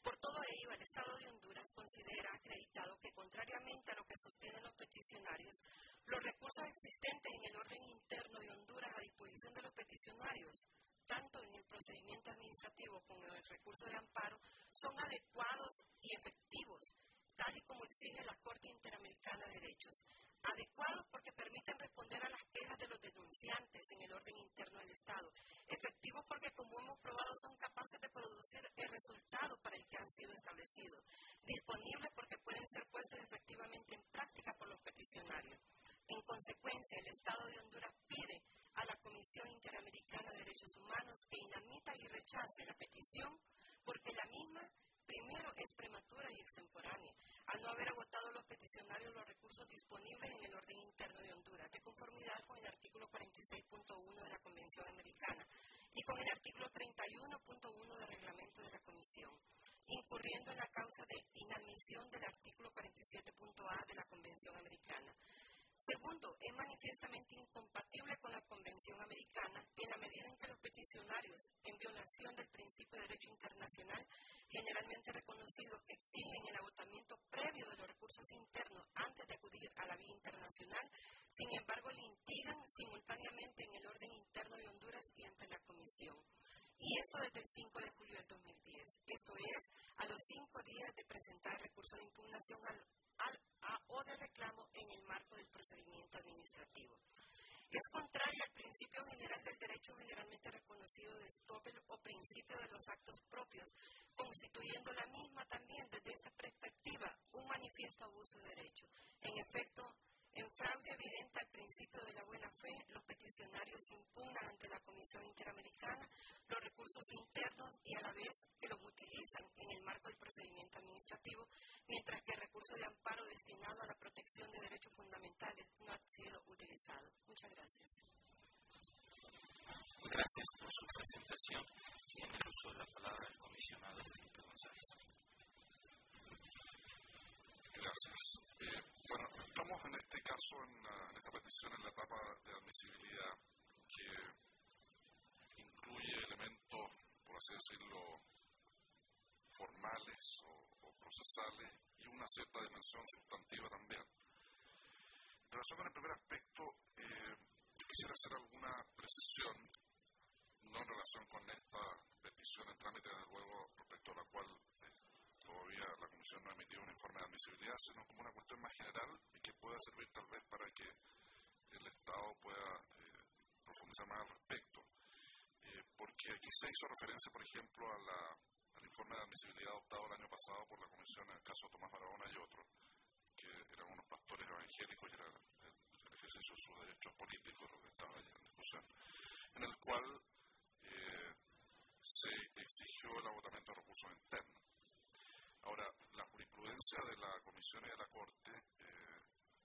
S8: Por todo ello, el Estado de Honduras considera acreditado que, contrariamente a lo que sostienen los peticionarios, los recursos existentes en el orden interno de Honduras a disposición de los peticionarios, tanto en el procedimiento administrativo como en el recurso de amparo, son adecuados y efectivos, tal y como exige la Corte Interamericana de Derechos. Adecuados porque permiten responder a las quejas de los denunciantes en el orden interno del Estado. Efectivos porque, como hemos probado, son capaces de producir el resultado para el que han sido establecidos. Disponibles porque pueden ser puestos efectivamente en práctica por los peticionarios. En consecuencia, el Estado de Honduras pide a la Comisión Interamericana de Derechos Humanos que inadmita y rechace la petición porque la misma, primero, es prematura y extemporánea, al no haber agotado los peticionarios los recursos disponibles en el orden interno de Honduras, de conformidad con el artículo cuarenta y seis punto uno de la Convención Americana y con el artículo treinta y uno punto uno del reglamento de la Comisión, incurriendo en la causa de inadmisión del artículo cuarenta y siete punto a de la Convención Americana. Segundo, es manifiestamente incompatible con la Convención Americana en la medida en que los peticionarios, en violación del principio de derecho internacional, generalmente reconocidos, exigen el agotamiento previo de los recursos internos antes de acudir a la vía internacional, sin embargo litigan simultáneamente en el orden interno de Honduras y ante la Comisión. Y esto desde el cinco de julio del dos mil diez. Esto es, a los cinco días de presentar el recurso de impugnación al, al, a, o de reclamo en el marco del procedimiento administrativo. Es contraria al principio general del derecho generalmente reconocido de Stoppel o principio de los actos propios, constituyendo la misma también desde esta perspectiva un manifiesto abuso de derecho. En efecto, en fraude evidente al principio de la buena fe, los peticionarios impugnan ante la Comisión Interamericana los recursos internos y a la vez que los utilizan en el marco del procedimiento administrativo, mientras que el recurso de amparo destinado a la protección de derechos fundamentales no ha sido utilizado. Muchas gracias.
S1: Gracias por su presentación. Tiene el uso de la palabra el comisionado Felipe González.
S9: Gracias. Eh, bueno, estamos en este caso, en, la, en esta petición, en la etapa de admisibilidad que incluye elementos, por así decirlo, formales o, o procesales y una cierta dimensión sustantiva también. En relación con el primer aspecto, eh, yo quisiera hacer alguna precisión, no en relación con esta petición en trámite, desde luego, respecto a la cual eh, todavía la Comisión no ha emitido un informe de admisibilidad, sino como una cuestión más general y que pueda servir tal vez para que el Estado pueda eh, profundizar más al respecto. Eh, porque aquí se hizo referencia, por ejemplo, a la, al informe de admisibilidad adoptado el año pasado por la Comisión en el caso de Tomás Barahona y otros, que eran unos pastores evangélicos y era el, el ejercicio de sus derechos políticos lo que estaba allí en discusión, en el cual eh, se exigió el agotamiento de recursos internos. Ahora, la jurisprudencia de la Comisión y de la Corte eh,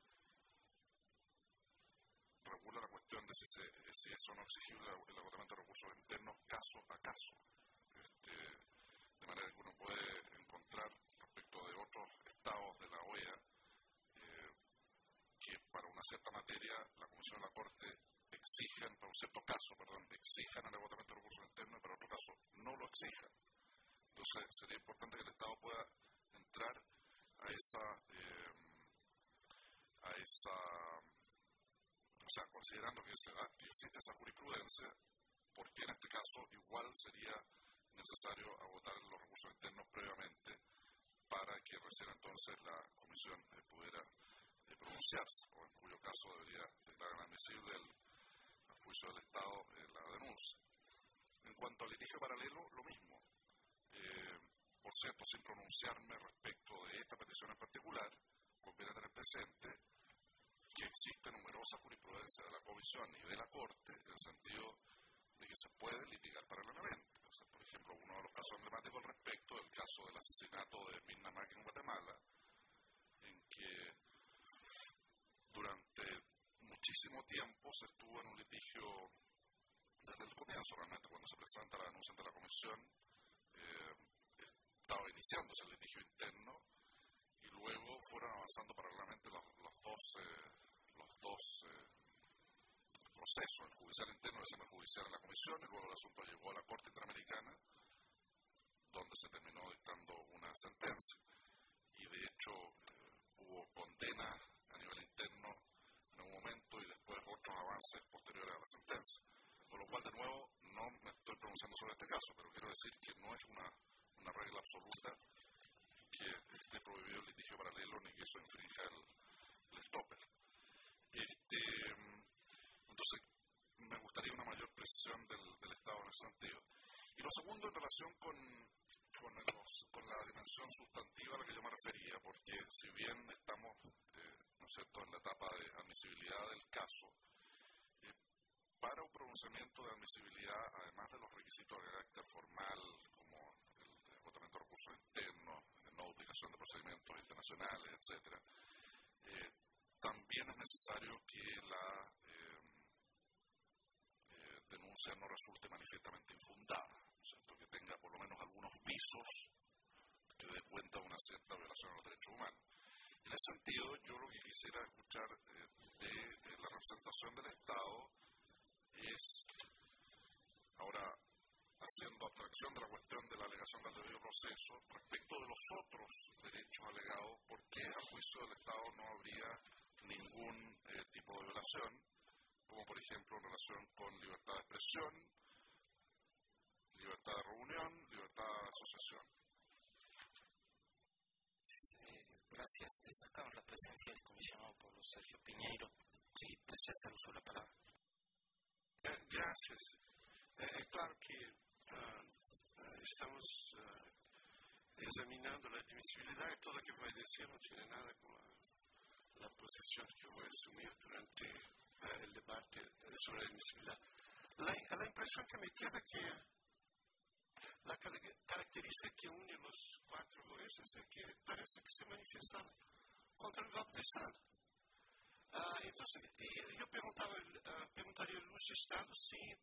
S9: regula la cuestión de si, se, si es o no exigible el agotamiento de recursos internos caso a caso. Este, de manera que uno puede encontrar respecto de otros estados de la O E A eh, que para una cierta materia la Comisión y la Corte exigen, para un cierto caso, perdón, exijan el agotamiento de recursos internos y para otro caso no lo exijan. Entonces sería importante que el Estado pueda entrar a esa, eh, a esa, o sea, considerando que, se, que existe esa jurisprudencia, porque en este caso igual sería necesario agotar los recursos internos previamente para que recién entonces la Comisión eh, pudiera eh, pronunciarse, o en cuyo caso debería declarar admisible el, el juicio del Estado eh, la denuncia. En cuanto al litigio paralelo, lo mismo. Eh, por cierto, sin pronunciarme respecto de esta petición en particular, conviene tener presente que existe numerosa jurisprudencia de la Comisión y de la Corte en el sentido de que se puede litigar paralelamente. O sea, por ejemplo, uno de los casos emblemáticos al respecto es el caso del asesinato de Mirna Mac en Guatemala, en que durante muchísimo tiempo se estuvo en un litigio desde el comienzo, realmente, cuando se presenta la denuncia ante la Comisión. Eh, estaba iniciándose el litigio interno y luego fueron avanzando paralelamente los, los dos, eh, los dos eh, procesos, el judicial interno y el semijudicial en la Comisión, y luego el asunto llegó a la Corte Interamericana, donde se terminó dictando una sentencia. Y de hecho eh, hubo condena a nivel interno en un momento y después otros avances posteriores a la sentencia. Con lo cual, de nuevo, no me estoy pronunciando sobre este caso, pero quiero decir que no es una, una regla absoluta que esté prohibido el litigio paralelo ni que eso infrinja el, el stopper. Este, entonces, me gustaría una mayor precisión del, del Estado en ese sentido. Y lo segundo, en relación con, con, los, con la dimensión sustantiva a la que yo me refería, porque si bien estamos eh, ¿no es cierto?, en la etapa de admisibilidad del caso, eh, para un pronunciamiento de admisibilidad, además de los requisitos de carácter formal, como el de agotamiento de recursos internos, no duplicación de procedimientos internacionales, etcétera, eh, también es necesario que la eh, eh, denuncia no resulte manifiestamente infundada, ¿no es cierto?, que tenga por lo menos algunos visos que dé cuenta de una cierta violación de los derechos humanos. En ese sentido, yo lo que quisiera escuchar eh, de, de la representación del Estado es, ahora haciendo abstracción de la cuestión de la alegación del debido proceso, respecto de los otros derechos alegados, porque a juicio del Estado no habría ningún eh, tipo de violación, como por ejemplo en relación con libertad de expresión, libertad de reunión, libertad de asociación.
S4: Eh, gracias. Destacamos la presencia del comisionado Pablo Sergio Piñeiro. Sí, desea el uso de la palabra.
S5: Eh, gracias. Eh, é claro que uh, uh, estamos uh, examinando a admisibilidade, toda que vai descer não tiene nada com a, a posição que eu vou assumir durante uh, o debate sobre a admisibilidade. La, la impressão que me queda é que a característica que une os quatro jueces é que parece que se manifestaram contra o golpe de Estado. Uh, então, eu perguntava, uh, perguntaria ao Ilustre Estado se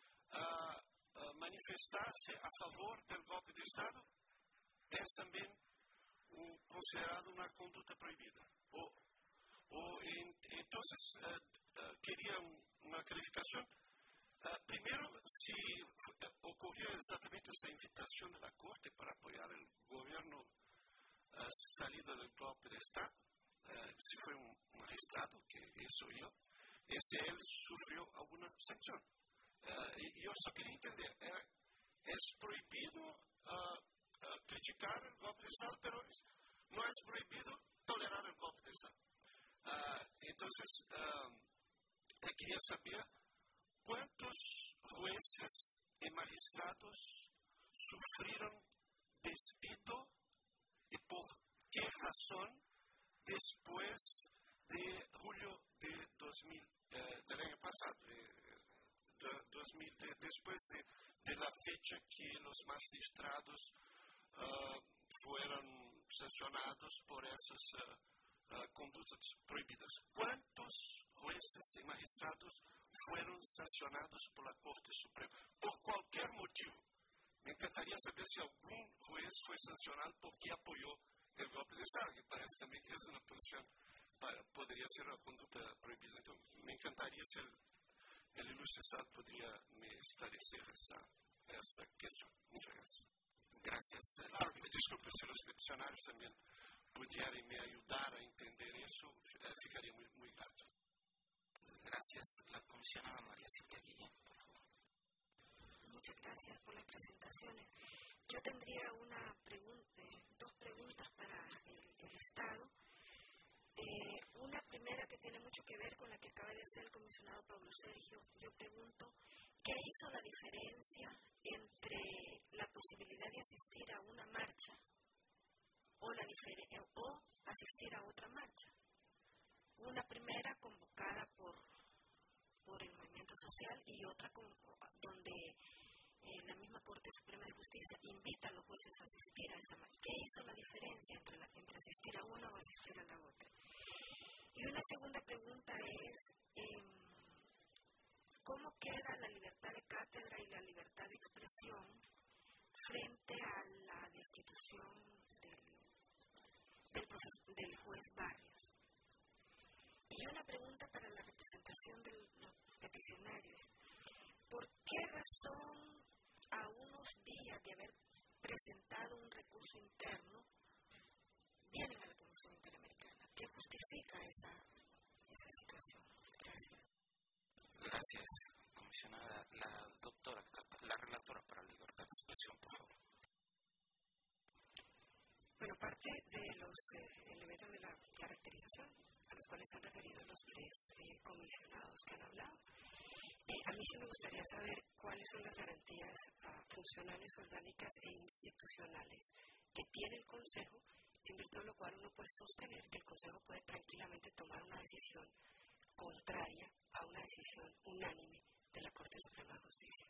S5: uh, uh, manifestar-se a favor do golpe de Estado é também um, considerado uma conduta proibida. Ou, ou então, uh, uh, queria um, uma clarificação. Uh, primeiro, se uh, ocorreu exatamente essa invitação da Corte para apoiar o governo uh, salido do golpe de Estado, uh, se foi um, um magistrado, que isso eu, e se ele sofreu alguma sanção. Uh, e eu só queria entender, é, é proibido uh, uh, criticar o golpe de Estado, mas não é proibido tolerar o golpe de Estado. Uh, então, uh, eu queria saber quantos jueces e magistrados sofreram despido e por que razão depois de julho de dois mil, eh, do ano passado, eh, de, dois mil, de, depois de, de la fecha que os magistrados uh, foram sancionados por essas uh, uh, condutas proibidas. Quantos jueces e magistrados foram sancionados pela Corte Suprema, por qualquer motivo? Me encantaria saber se algum juez foi sancionado porque apoiou o golpe de Estado, que parece também que é uma posição, para, poderia ser uma conduta proibida. Então, me encantaria se o Ilustre Estado poderia me esclarecer essa, essa questão. Muchas gracias.
S4: Gracias.
S5: Claro, me desculpe se os peticionários também puderem me ajudar a entender isso, ficaria muito, muito grato.
S4: Gracias. La comisionada María Silvia Guillén, por favor.
S6: Muchas gracias por las presentaciones. Yo tendría una pregunta, eh, dos preguntas para el, el Estado. Eh, una primera que tiene mucho que ver con la que acaba de hacer el comisionado Pablo Sergio. Yo pregunto, ¿qué hizo la diferencia entre la posibilidad de asistir a una marcha o, la difer- o asistir a otra marcha? Una primera convocada por, por el movimiento social y otra con, donde eh, la misma Corte Suprema de Justicia invita a los jueces a asistir a esa marcha. ¿Qué hizo la diferencia entre, la, entre asistir a una o asistir a la otra? Y una segunda pregunta es, eh, ¿cómo queda la libertad de cátedra y la libertad de expresión frente a la destitución del, del, profesor, del juez Barrios? Y una pregunta para la representación de los peticionarios. ¿Por qué razón, a unos días de haber presentado un recurso interno, vienen a la Comisión Interamericana. ¿Qué justifica esa, esa situación? Gracias.
S1: Gracias, comisionada. La doctora, la relatora para la libertad de expresión, por favor.
S10: Bueno, parte de los eh, elementos de la caracterización a los cuales se han referido los tres eh, comisionados que han hablado, eh, a mí sí me gustaría saber cuáles son las garantías uh, funcionales, orgánicas e institucionales que tiene el Consejo, en virtud de lo cual uno puede sostener que el Consejo puede tranquilamente tomar una decisión contraria a una decisión unánime de la Corte Suprema de Justicia.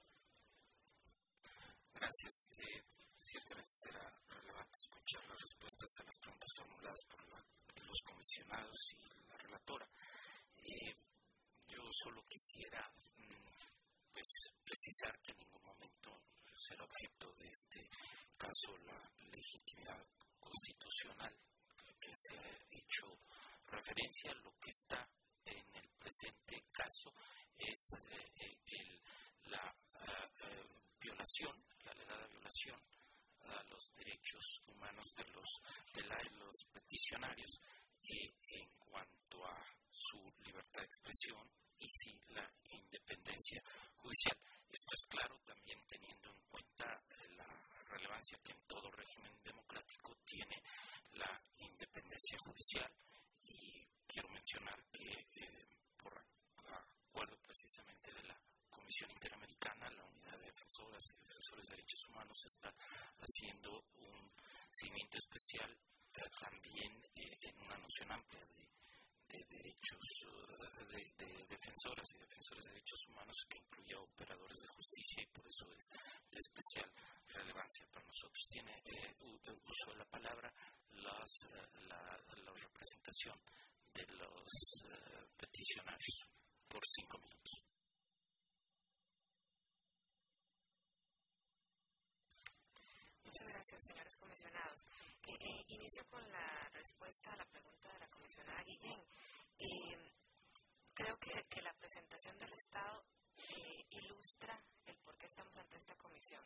S1: Gracias. Eh, ciertamente será relevante escuchar las respuestas a las preguntas formuladas por la, los comisionados y la relatora. Eh, yo solo quisiera mm, pues precisar que en ningún momento será objeto de este caso la legitimidad constitucional que se ha hecho referencia. Lo que está en el presente caso es eh, el, la uh, uh, violación, la alegada violación a los derechos humanos de los, de la, los peticionarios eh, en cuanto a su libertad de expresión y sí la independencia judicial. Esto es claro también teniendo en cuenta eh, la relevancia que en todo régimen democrático tiene la independencia judicial, y quiero mencionar que eh, por acuerdo precisamente de la Comisión Interamericana, la Unidad de Defensoras y Defensores de Derechos Humanos está haciendo un seguimiento especial eh, también eh, en una noción amplia de, de derechos uh, de, de defensoras y defensores de derechos humanos que incluye a operadores de justicia, y por eso es de especial relevancia para nosotros. Tiene eh, uso de la palabra las, uh, la, la representación de los uh, peticionarios por cinco minutos.
S6: Muchas gracias, señores comisionados. Eh, eh, inicio con la respuesta a la pregunta de la comisionada Guillén. Eh, creo que, que la presentación del Estado eh, ilustra el por qué estamos ante esta comisión.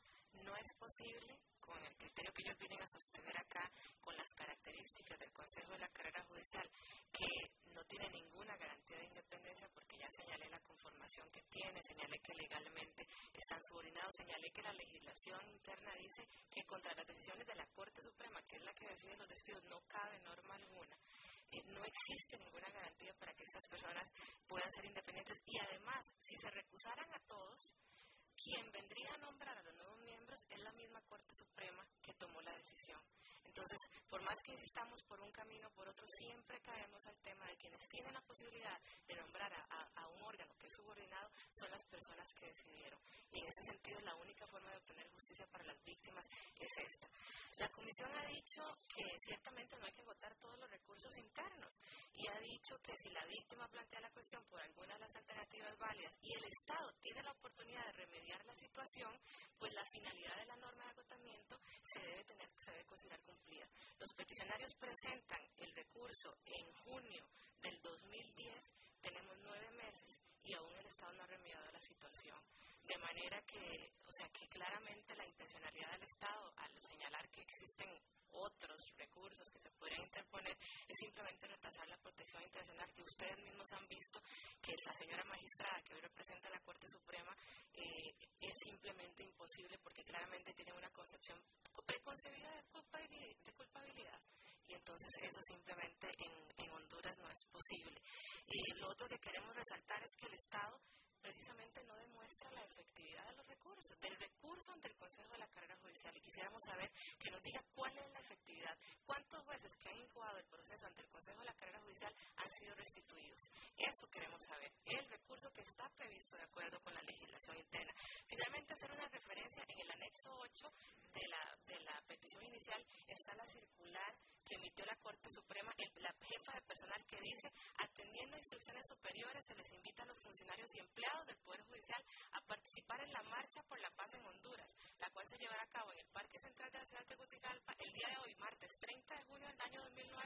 S6: No es posible, con el criterio que ellos vienen a sostener acá, con las características del Consejo de la Carrera Judicial, que no tiene ninguna garantía de independencia, porque ya señalé la conformación que tiene, señalé que legalmente están subordinados, señalé que la legislación interna dice que contra las decisiones de la Corte Suprema, que es la que decide los despidos, no cabe norma alguna. Eh, no existe ninguna garantía para que estas personas puedan ser independientes, y además, si se recusaran a todos, quien vendría a nombrar a los nuevos miembros es la misma Corte Suprema que tomó la decisión. Entonces, por más que insistamos por un camino o por otro, siempre caemos al tema de quienes tienen la posibilidad de nombrar a, a, a un órgano que es subordinado son las personas que decidieron. Y en ese sentido, la única forma de obtener justicia para las víctimas es esta. La Comisión ha dicho que ciertamente no hay que agotar todos los recursos internos, y ha dicho que si la víctima plantea la cuestión por alguna de las alternativas válidas y el Estado tiene la oportunidad de remediar la situación, pues la finalidad de la norma de agotamiento se debe tener, se debe considerar cumplida. Los peticionarios presentan el recurso en junio del dos mil diez, tenemos nueve meses y aún el Estado no ha remediado la situación. De manera que, o sea, que claramente la intencionalidad del Estado al señalar que existen otros recursos que se podrían interponer es simplemente retrasar la protección internacional, que ustedes mismos han visto que la señora magistrada que hoy representa la Corte Suprema eh, es simplemente imposible, porque claramente tiene una concepción preconcebida de culpabilidad, de culpabilidad. Y entonces eso simplemente en, en Honduras no es posible. Eh, lo otro que queremos resaltar es que el Estado precisamente no demuestra la efectividad de los recursos, del recurso ante el Consejo de la Carrera Judicial, y quisiéramos saber que nos diga cuál es la efectividad, cuántos jueces que han incubado el proceso ante el Consejo de la Carrera Judicial han sido restituidos. Eso queremos saber, el recurso que está previsto de acuerdo con la legislación interna. Finalmente, hacer una referencia en el anexo ocho de la, de la petición inicial está la circular que emitió la Corte Suprema, el, la jefa de personal, que dice: atendiendo a instrucciones superiores, se les invita a los funcionarios y empleados del Poder Judicial a participar en la Marcha por la Paz en Honduras, la cual se llevará a cabo en el Parque Central de la ciudad de Tegucigalpa el día de hoy, martes treinta de junio del año dos mil nueve,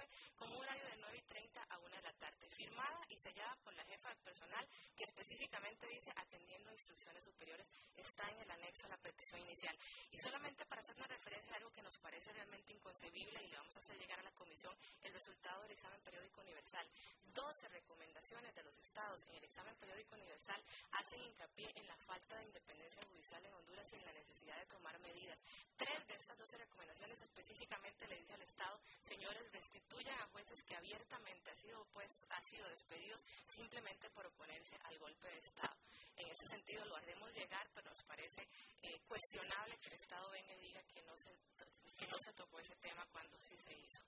S2: con un horario de nueve y treinta a una de la tarde, firmada y sellada por la jefa de personal, que específicamente dice atendiendo a instrucciones superiores, está en el anexo a la petición inicial. Y solamente para hacer una referencia a algo que nos parece realmente inconcebible, y le vamos a hacer llegar a la comisión el resultado del examen periódico universal. doce recomendaciones de los estados en el examen periódico universal hacen hincapié en la falta de independencia judicial en Honduras y en la necesidad de tomar medidas. Tres de estas doce recomendaciones específicamente le dice al Estado: señores, restituyan a jueces que abiertamente han sido, pues, han sido despedidos simplemente por oponerse al golpe de Estado. En ese sentido lo haremos llegar, pero nos parece eh, cuestionable que el Estado venga y diga que no se, que no se tocó ese tema cuando sí se hizo.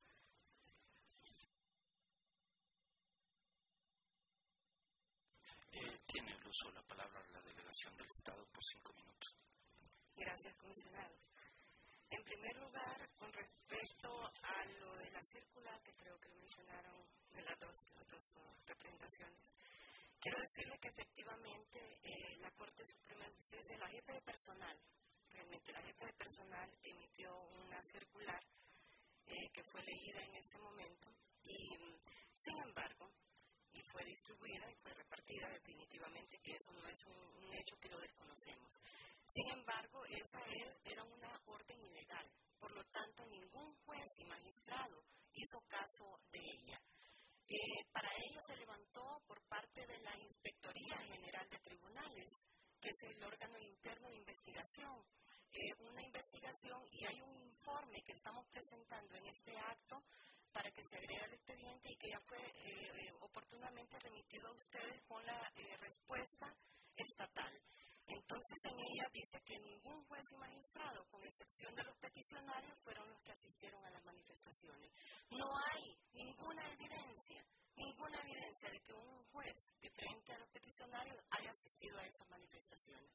S1: Eh, tiene el uso de la palabra la delegación del Estado por cinco minutos.
S10: Gracias, comisionados. En primer lugar, con respecto a lo de la circular, que creo que lo mencionaron de las dos, las dos uh, representaciones, quiero decirle que efectivamente eh, la Corte Suprema de Justicia, la jefe de personal, realmente la jefe de personal emitió una circular eh, que fue leída en ese momento y, sin embargo, y fue distribuida y fue repartida definitivamente, que eso no es un, un hecho que lo desconocemos. Sin embargo, esa es, era una orden ilegal, por lo tanto ningún juez y magistrado hizo caso de ella. Eh, para ello se levantó por parte de la Inspectoría General de Tribunales, que es el órgano interno de investigación, eh, una investigación, y hay un informe que estamos presentando en este acto para que se agregue al expediente y que ya fue eh, oportunamente remitido a ustedes con la eh, respuesta estatal. Entonces, en ella dice que ningún juez y magistrado, con excepción de los peticionarios, fueron los que asistieron a las manifestaciones. No hay ninguna evidencia, ninguna evidencia de que un juez, diferente a los peticionarios, haya asistido a esas manifestaciones.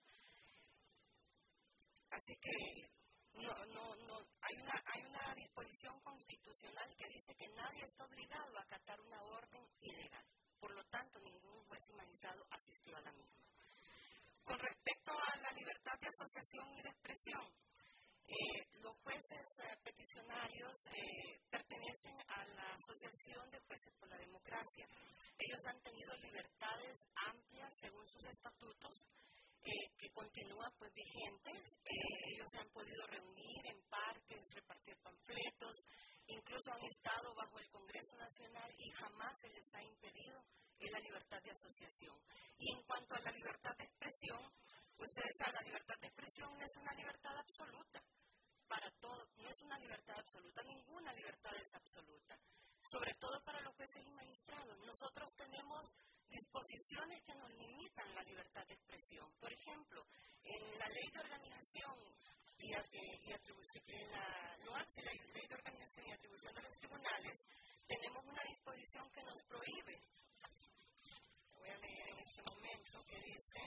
S10: Así que no, no, no, hay una, hay una disposición constitucional que dice que nadie está obligado a acatar una orden ilegal. Por lo tanto, ningún juez y magistrado asistió a la misma. Con respecto a la libertad de asociación y de expresión, eh, los jueces eh, peticionarios eh, pertenecen a la Asociación de Jueces por la Democracia. Ellos han tenido libertades amplias según sus estatutos, eh, que continúan pues vigentes. Eh, ellos se han podido reunir en parques, repartir panfletos, incluso han estado bajo el Congreso Nacional y jamás se les ha impedido es la libertad de asociación. Y en cuanto a la libertad de expresión, ustedes saben, la libertad de expresión no es una libertad absoluta para todo, no es una libertad absoluta, ninguna libertad es absoluta, sobre todo para los jueces y magistrados. Nosotros tenemos disposiciones que nos limitan la libertad de expresión. Por ejemplo, en la ley de organización y, y atribución, en la, no, en la ley de organización y atribución de los tribunales, tenemos una disposición que nos prohíbe. Voy a leer en este momento que dice,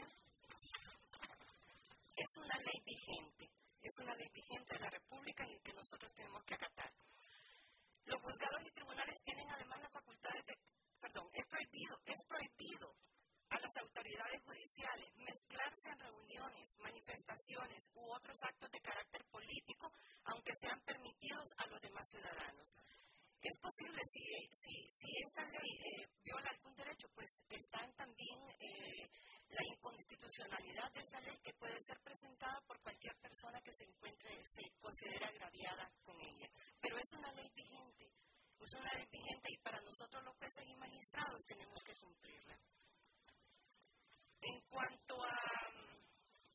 S10: es una ley vigente, es una ley vigente de la República y que nosotros tenemos que acatar. Los juzgados y tribunales tienen además la facultad de, perdón, es prohibido, es prohibido a las autoridades judiciales mezclarse en reuniones, manifestaciones u otros actos de carácter político, aunque sean permitidos a los demás ciudadanos. Es posible, si, si, si esta ley eh, viola algún derecho, pues está también eh, la inconstitucionalidad de esa ley, que puede ser presentada por cualquier persona que se encuentre, se considere agraviada con ella. Pero es una ley vigente, es una ley vigente y para nosotros los jueces y magistrados tenemos que cumplirla. En cuanto a um,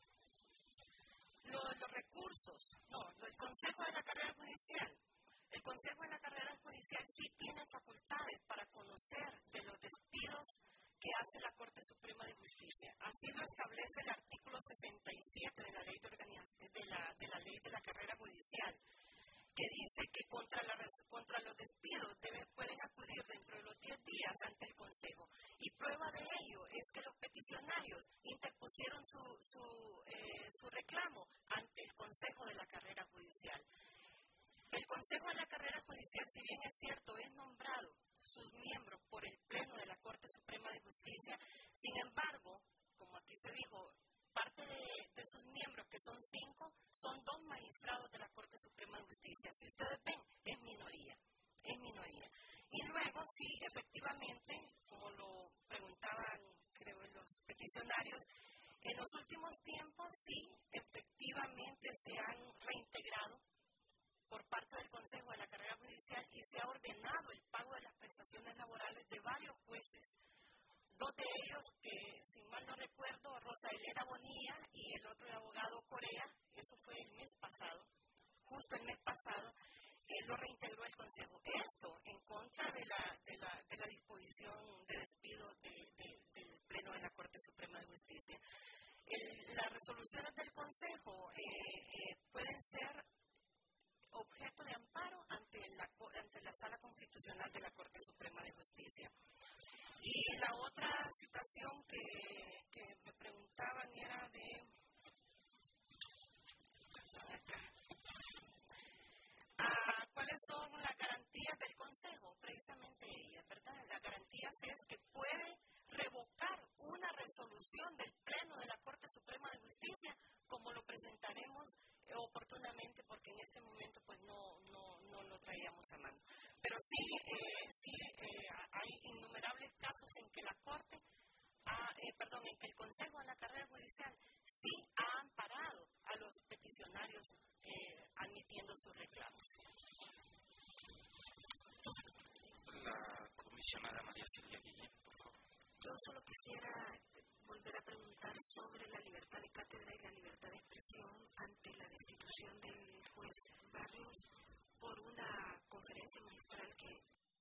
S10: lo, los recursos, no, el Consejo de la Carrera Judicial, el Consejo de la Carrera Judicial sí tiene facultades para conocer de los despidos que hace la Corte Suprema de Justicia. Así lo establece el artículo sesenta y siete de la Ley de, de, la, de, la, ley de la Carrera Judicial, que dice que contra, la, contra los despidos debe, pueden acudir dentro de los diez días ante el Consejo. Y prueba de ello es que los peticionarios interpusieron su, su, eh, su reclamo ante el Consejo de la Carrera Judicial. El Consejo de la Carrera Judicial, si bien es cierto, es nombrado sus miembros por el Pleno de la Corte Suprema de Justicia, sin embargo, como aquí se dijo, parte de, de sus miembros, que son cinco, son dos magistrados de la Corte Suprema de Justicia. Si ustedes ven, es minoría, es minoría.
S8: Y luego, sí, efectivamente, como lo preguntaban, creo, los peticionarios, en los últimos tiempos, sí, efectivamente se han reintegrado por parte del Consejo de la Carrera Judicial y se ha ordenado el pago de las prestaciones laborales de varios jueces. Dos de ellos, que si mal no recuerdo, Rosa Elena Bonilla y el otro el abogado Corea, eso fue el mes pasado, justo el mes pasado, él lo reintegró el Consejo. Esto en contra de la, de la, de la disposición de despido de, de, del Pleno de la Corte Suprema de Justicia. El, las resoluciones del Consejo eh, eh, pueden ser objeto de amparo ante la, ante la Sala Constitucional de la Corte Suprema de Justicia. Y la otra situación que, que me preguntaban era de... Ah, ¿cuáles son las garantías del Consejo? Precisamente ellas, ¿verdad? Las garantías es que puede revocar una resolución del Pleno de la Corte Suprema de Justicia, como lo presentaremos eh, oportunamente, porque en este momento pues no, no, no lo traíamos a mano. Pero sí, eh, sí eh, hay innumerables casos en que la Corte, ha, eh, perdón, en que el Consejo de la Carrera Judicial sí ha amparado a los peticionarios eh, admitiendo sus reclamos.
S1: La comisionada María Silvia Guillén, por favor.
S10: Yo solo quisiera volver a preguntar sobre la libertad de cátedra y la libertad de expresión ante la destitución del juez Barrios por una conferencia magistral que...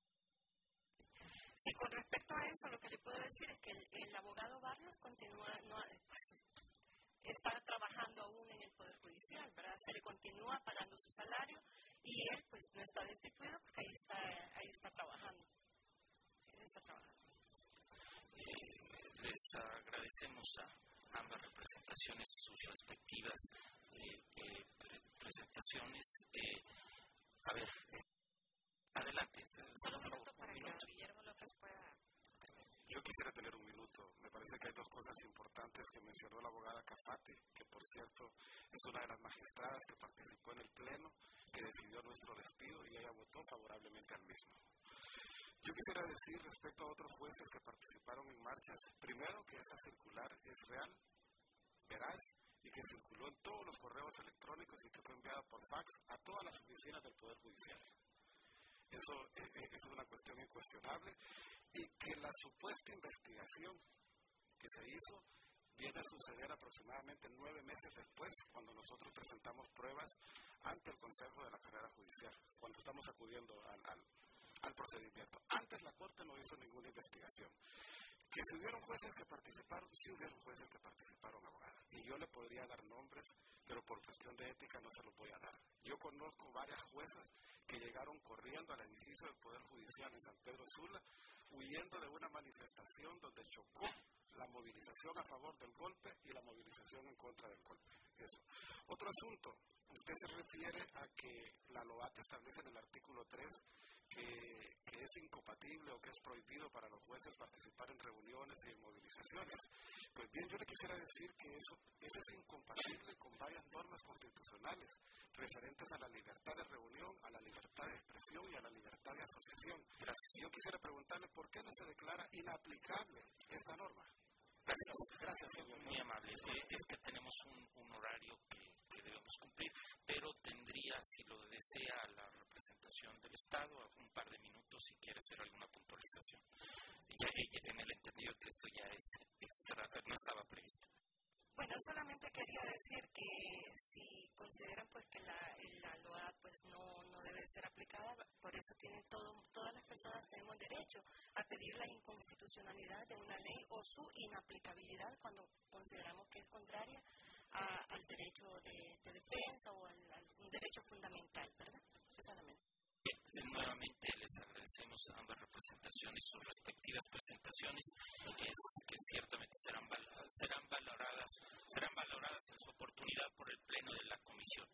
S8: Sí, con respecto a eso, lo que le puedo decir es que el, el abogado Barrios continúa, no, pues, está trabajando aún en el Poder Judicial, ¿verdad? Se le continúa pagando su salario y él, pues, no está destituido porque ahí está, ahí está trabajando. Él está trabajando.
S1: Eh, les agradecemos a ambas representaciones sus respectivas eh, eh, pre presentaciones. Eh, a ver, eh, adelante.
S6: Solo un minuto para que Guillermo López pueda...
S3: Yo quisiera tener un minuto. Me parece que hay dos cosas importantes que mencionó la abogada Cafate, que por cierto es una de las magistradas que participó en el Pleno, que decidió nuestro despido y ella votó favorablemente al mismo. Yo quisiera decir respecto a otros jueces que participaron en marchas, primero que esa circular es real, veraz, y que circuló en todos los correos electrónicos y que fue enviada por fax a todas las oficinas del Poder Judicial. Eso, eh, eso es una cuestión incuestionable, y que la supuesta investigación que se hizo viene a suceder aproximadamente nueve meses después, cuando nosotros presentamos pruebas ante el Consejo de la Carrera Judicial, cuando estamos acudiendo al, al, al procedimiento. Antes la Corte no hizo ninguna investigación. Que si hubieron jueces que participaron, sí hubieron jueces que participaron, abogada. Y yo le podría dar nombres, pero por cuestión de ética no se los voy a dar. Yo conozco varias juezas que llegaron corriendo al edificio del Poder Judicial en San Pedro Sula, huyendo de una manifestación donde chocó la movilización a favor del golpe y la movilización en contra del golpe. Eso. Otro asunto, usted se refiere a que la LOAT establece en el artículo tres que, que es incompatible o que es prohibido para los jueces participar en reuniones y en movilizaciones. Pues bien, yo le quisiera decir que eso, eso es incompatible con varias normas constitucionales referentes a la libertad de reunión, a la libertad de expresión y a la libertad de asociación. Gracias. Yo quisiera preguntarle por qué no se declara inaplicable esta norma.
S1: Gracias, gracias, señor. Muy amable. Eh, es que tenemos un, un horario que, que debemos cumplir, pero tendría, si lo desea, la representación del Estado, un par de minutos si quiere hacer alguna puntualización. Ya, ya en el entendido que esto ya es extra, no estaba previsto.
S8: Bueno, solamente quería decir que si consideran pues que la, la LOA pues no, no debe ser aplicada, por eso tienen todo, todas las personas tenemos derecho a pedir la inconstitucionalidad de una ley o su inaplicabilidad cuando consideramos que es contraria a, al derecho de, de defensa o al, al un derecho fundamental, ¿verdad? Solamente.
S1: Bien, nuevamente les agradecemos a ambas representaciones sus respectivas presentaciones, es que ciertamente serán, val serán valoradas serán valoradas en su oportunidad por el Pleno de la Comisión.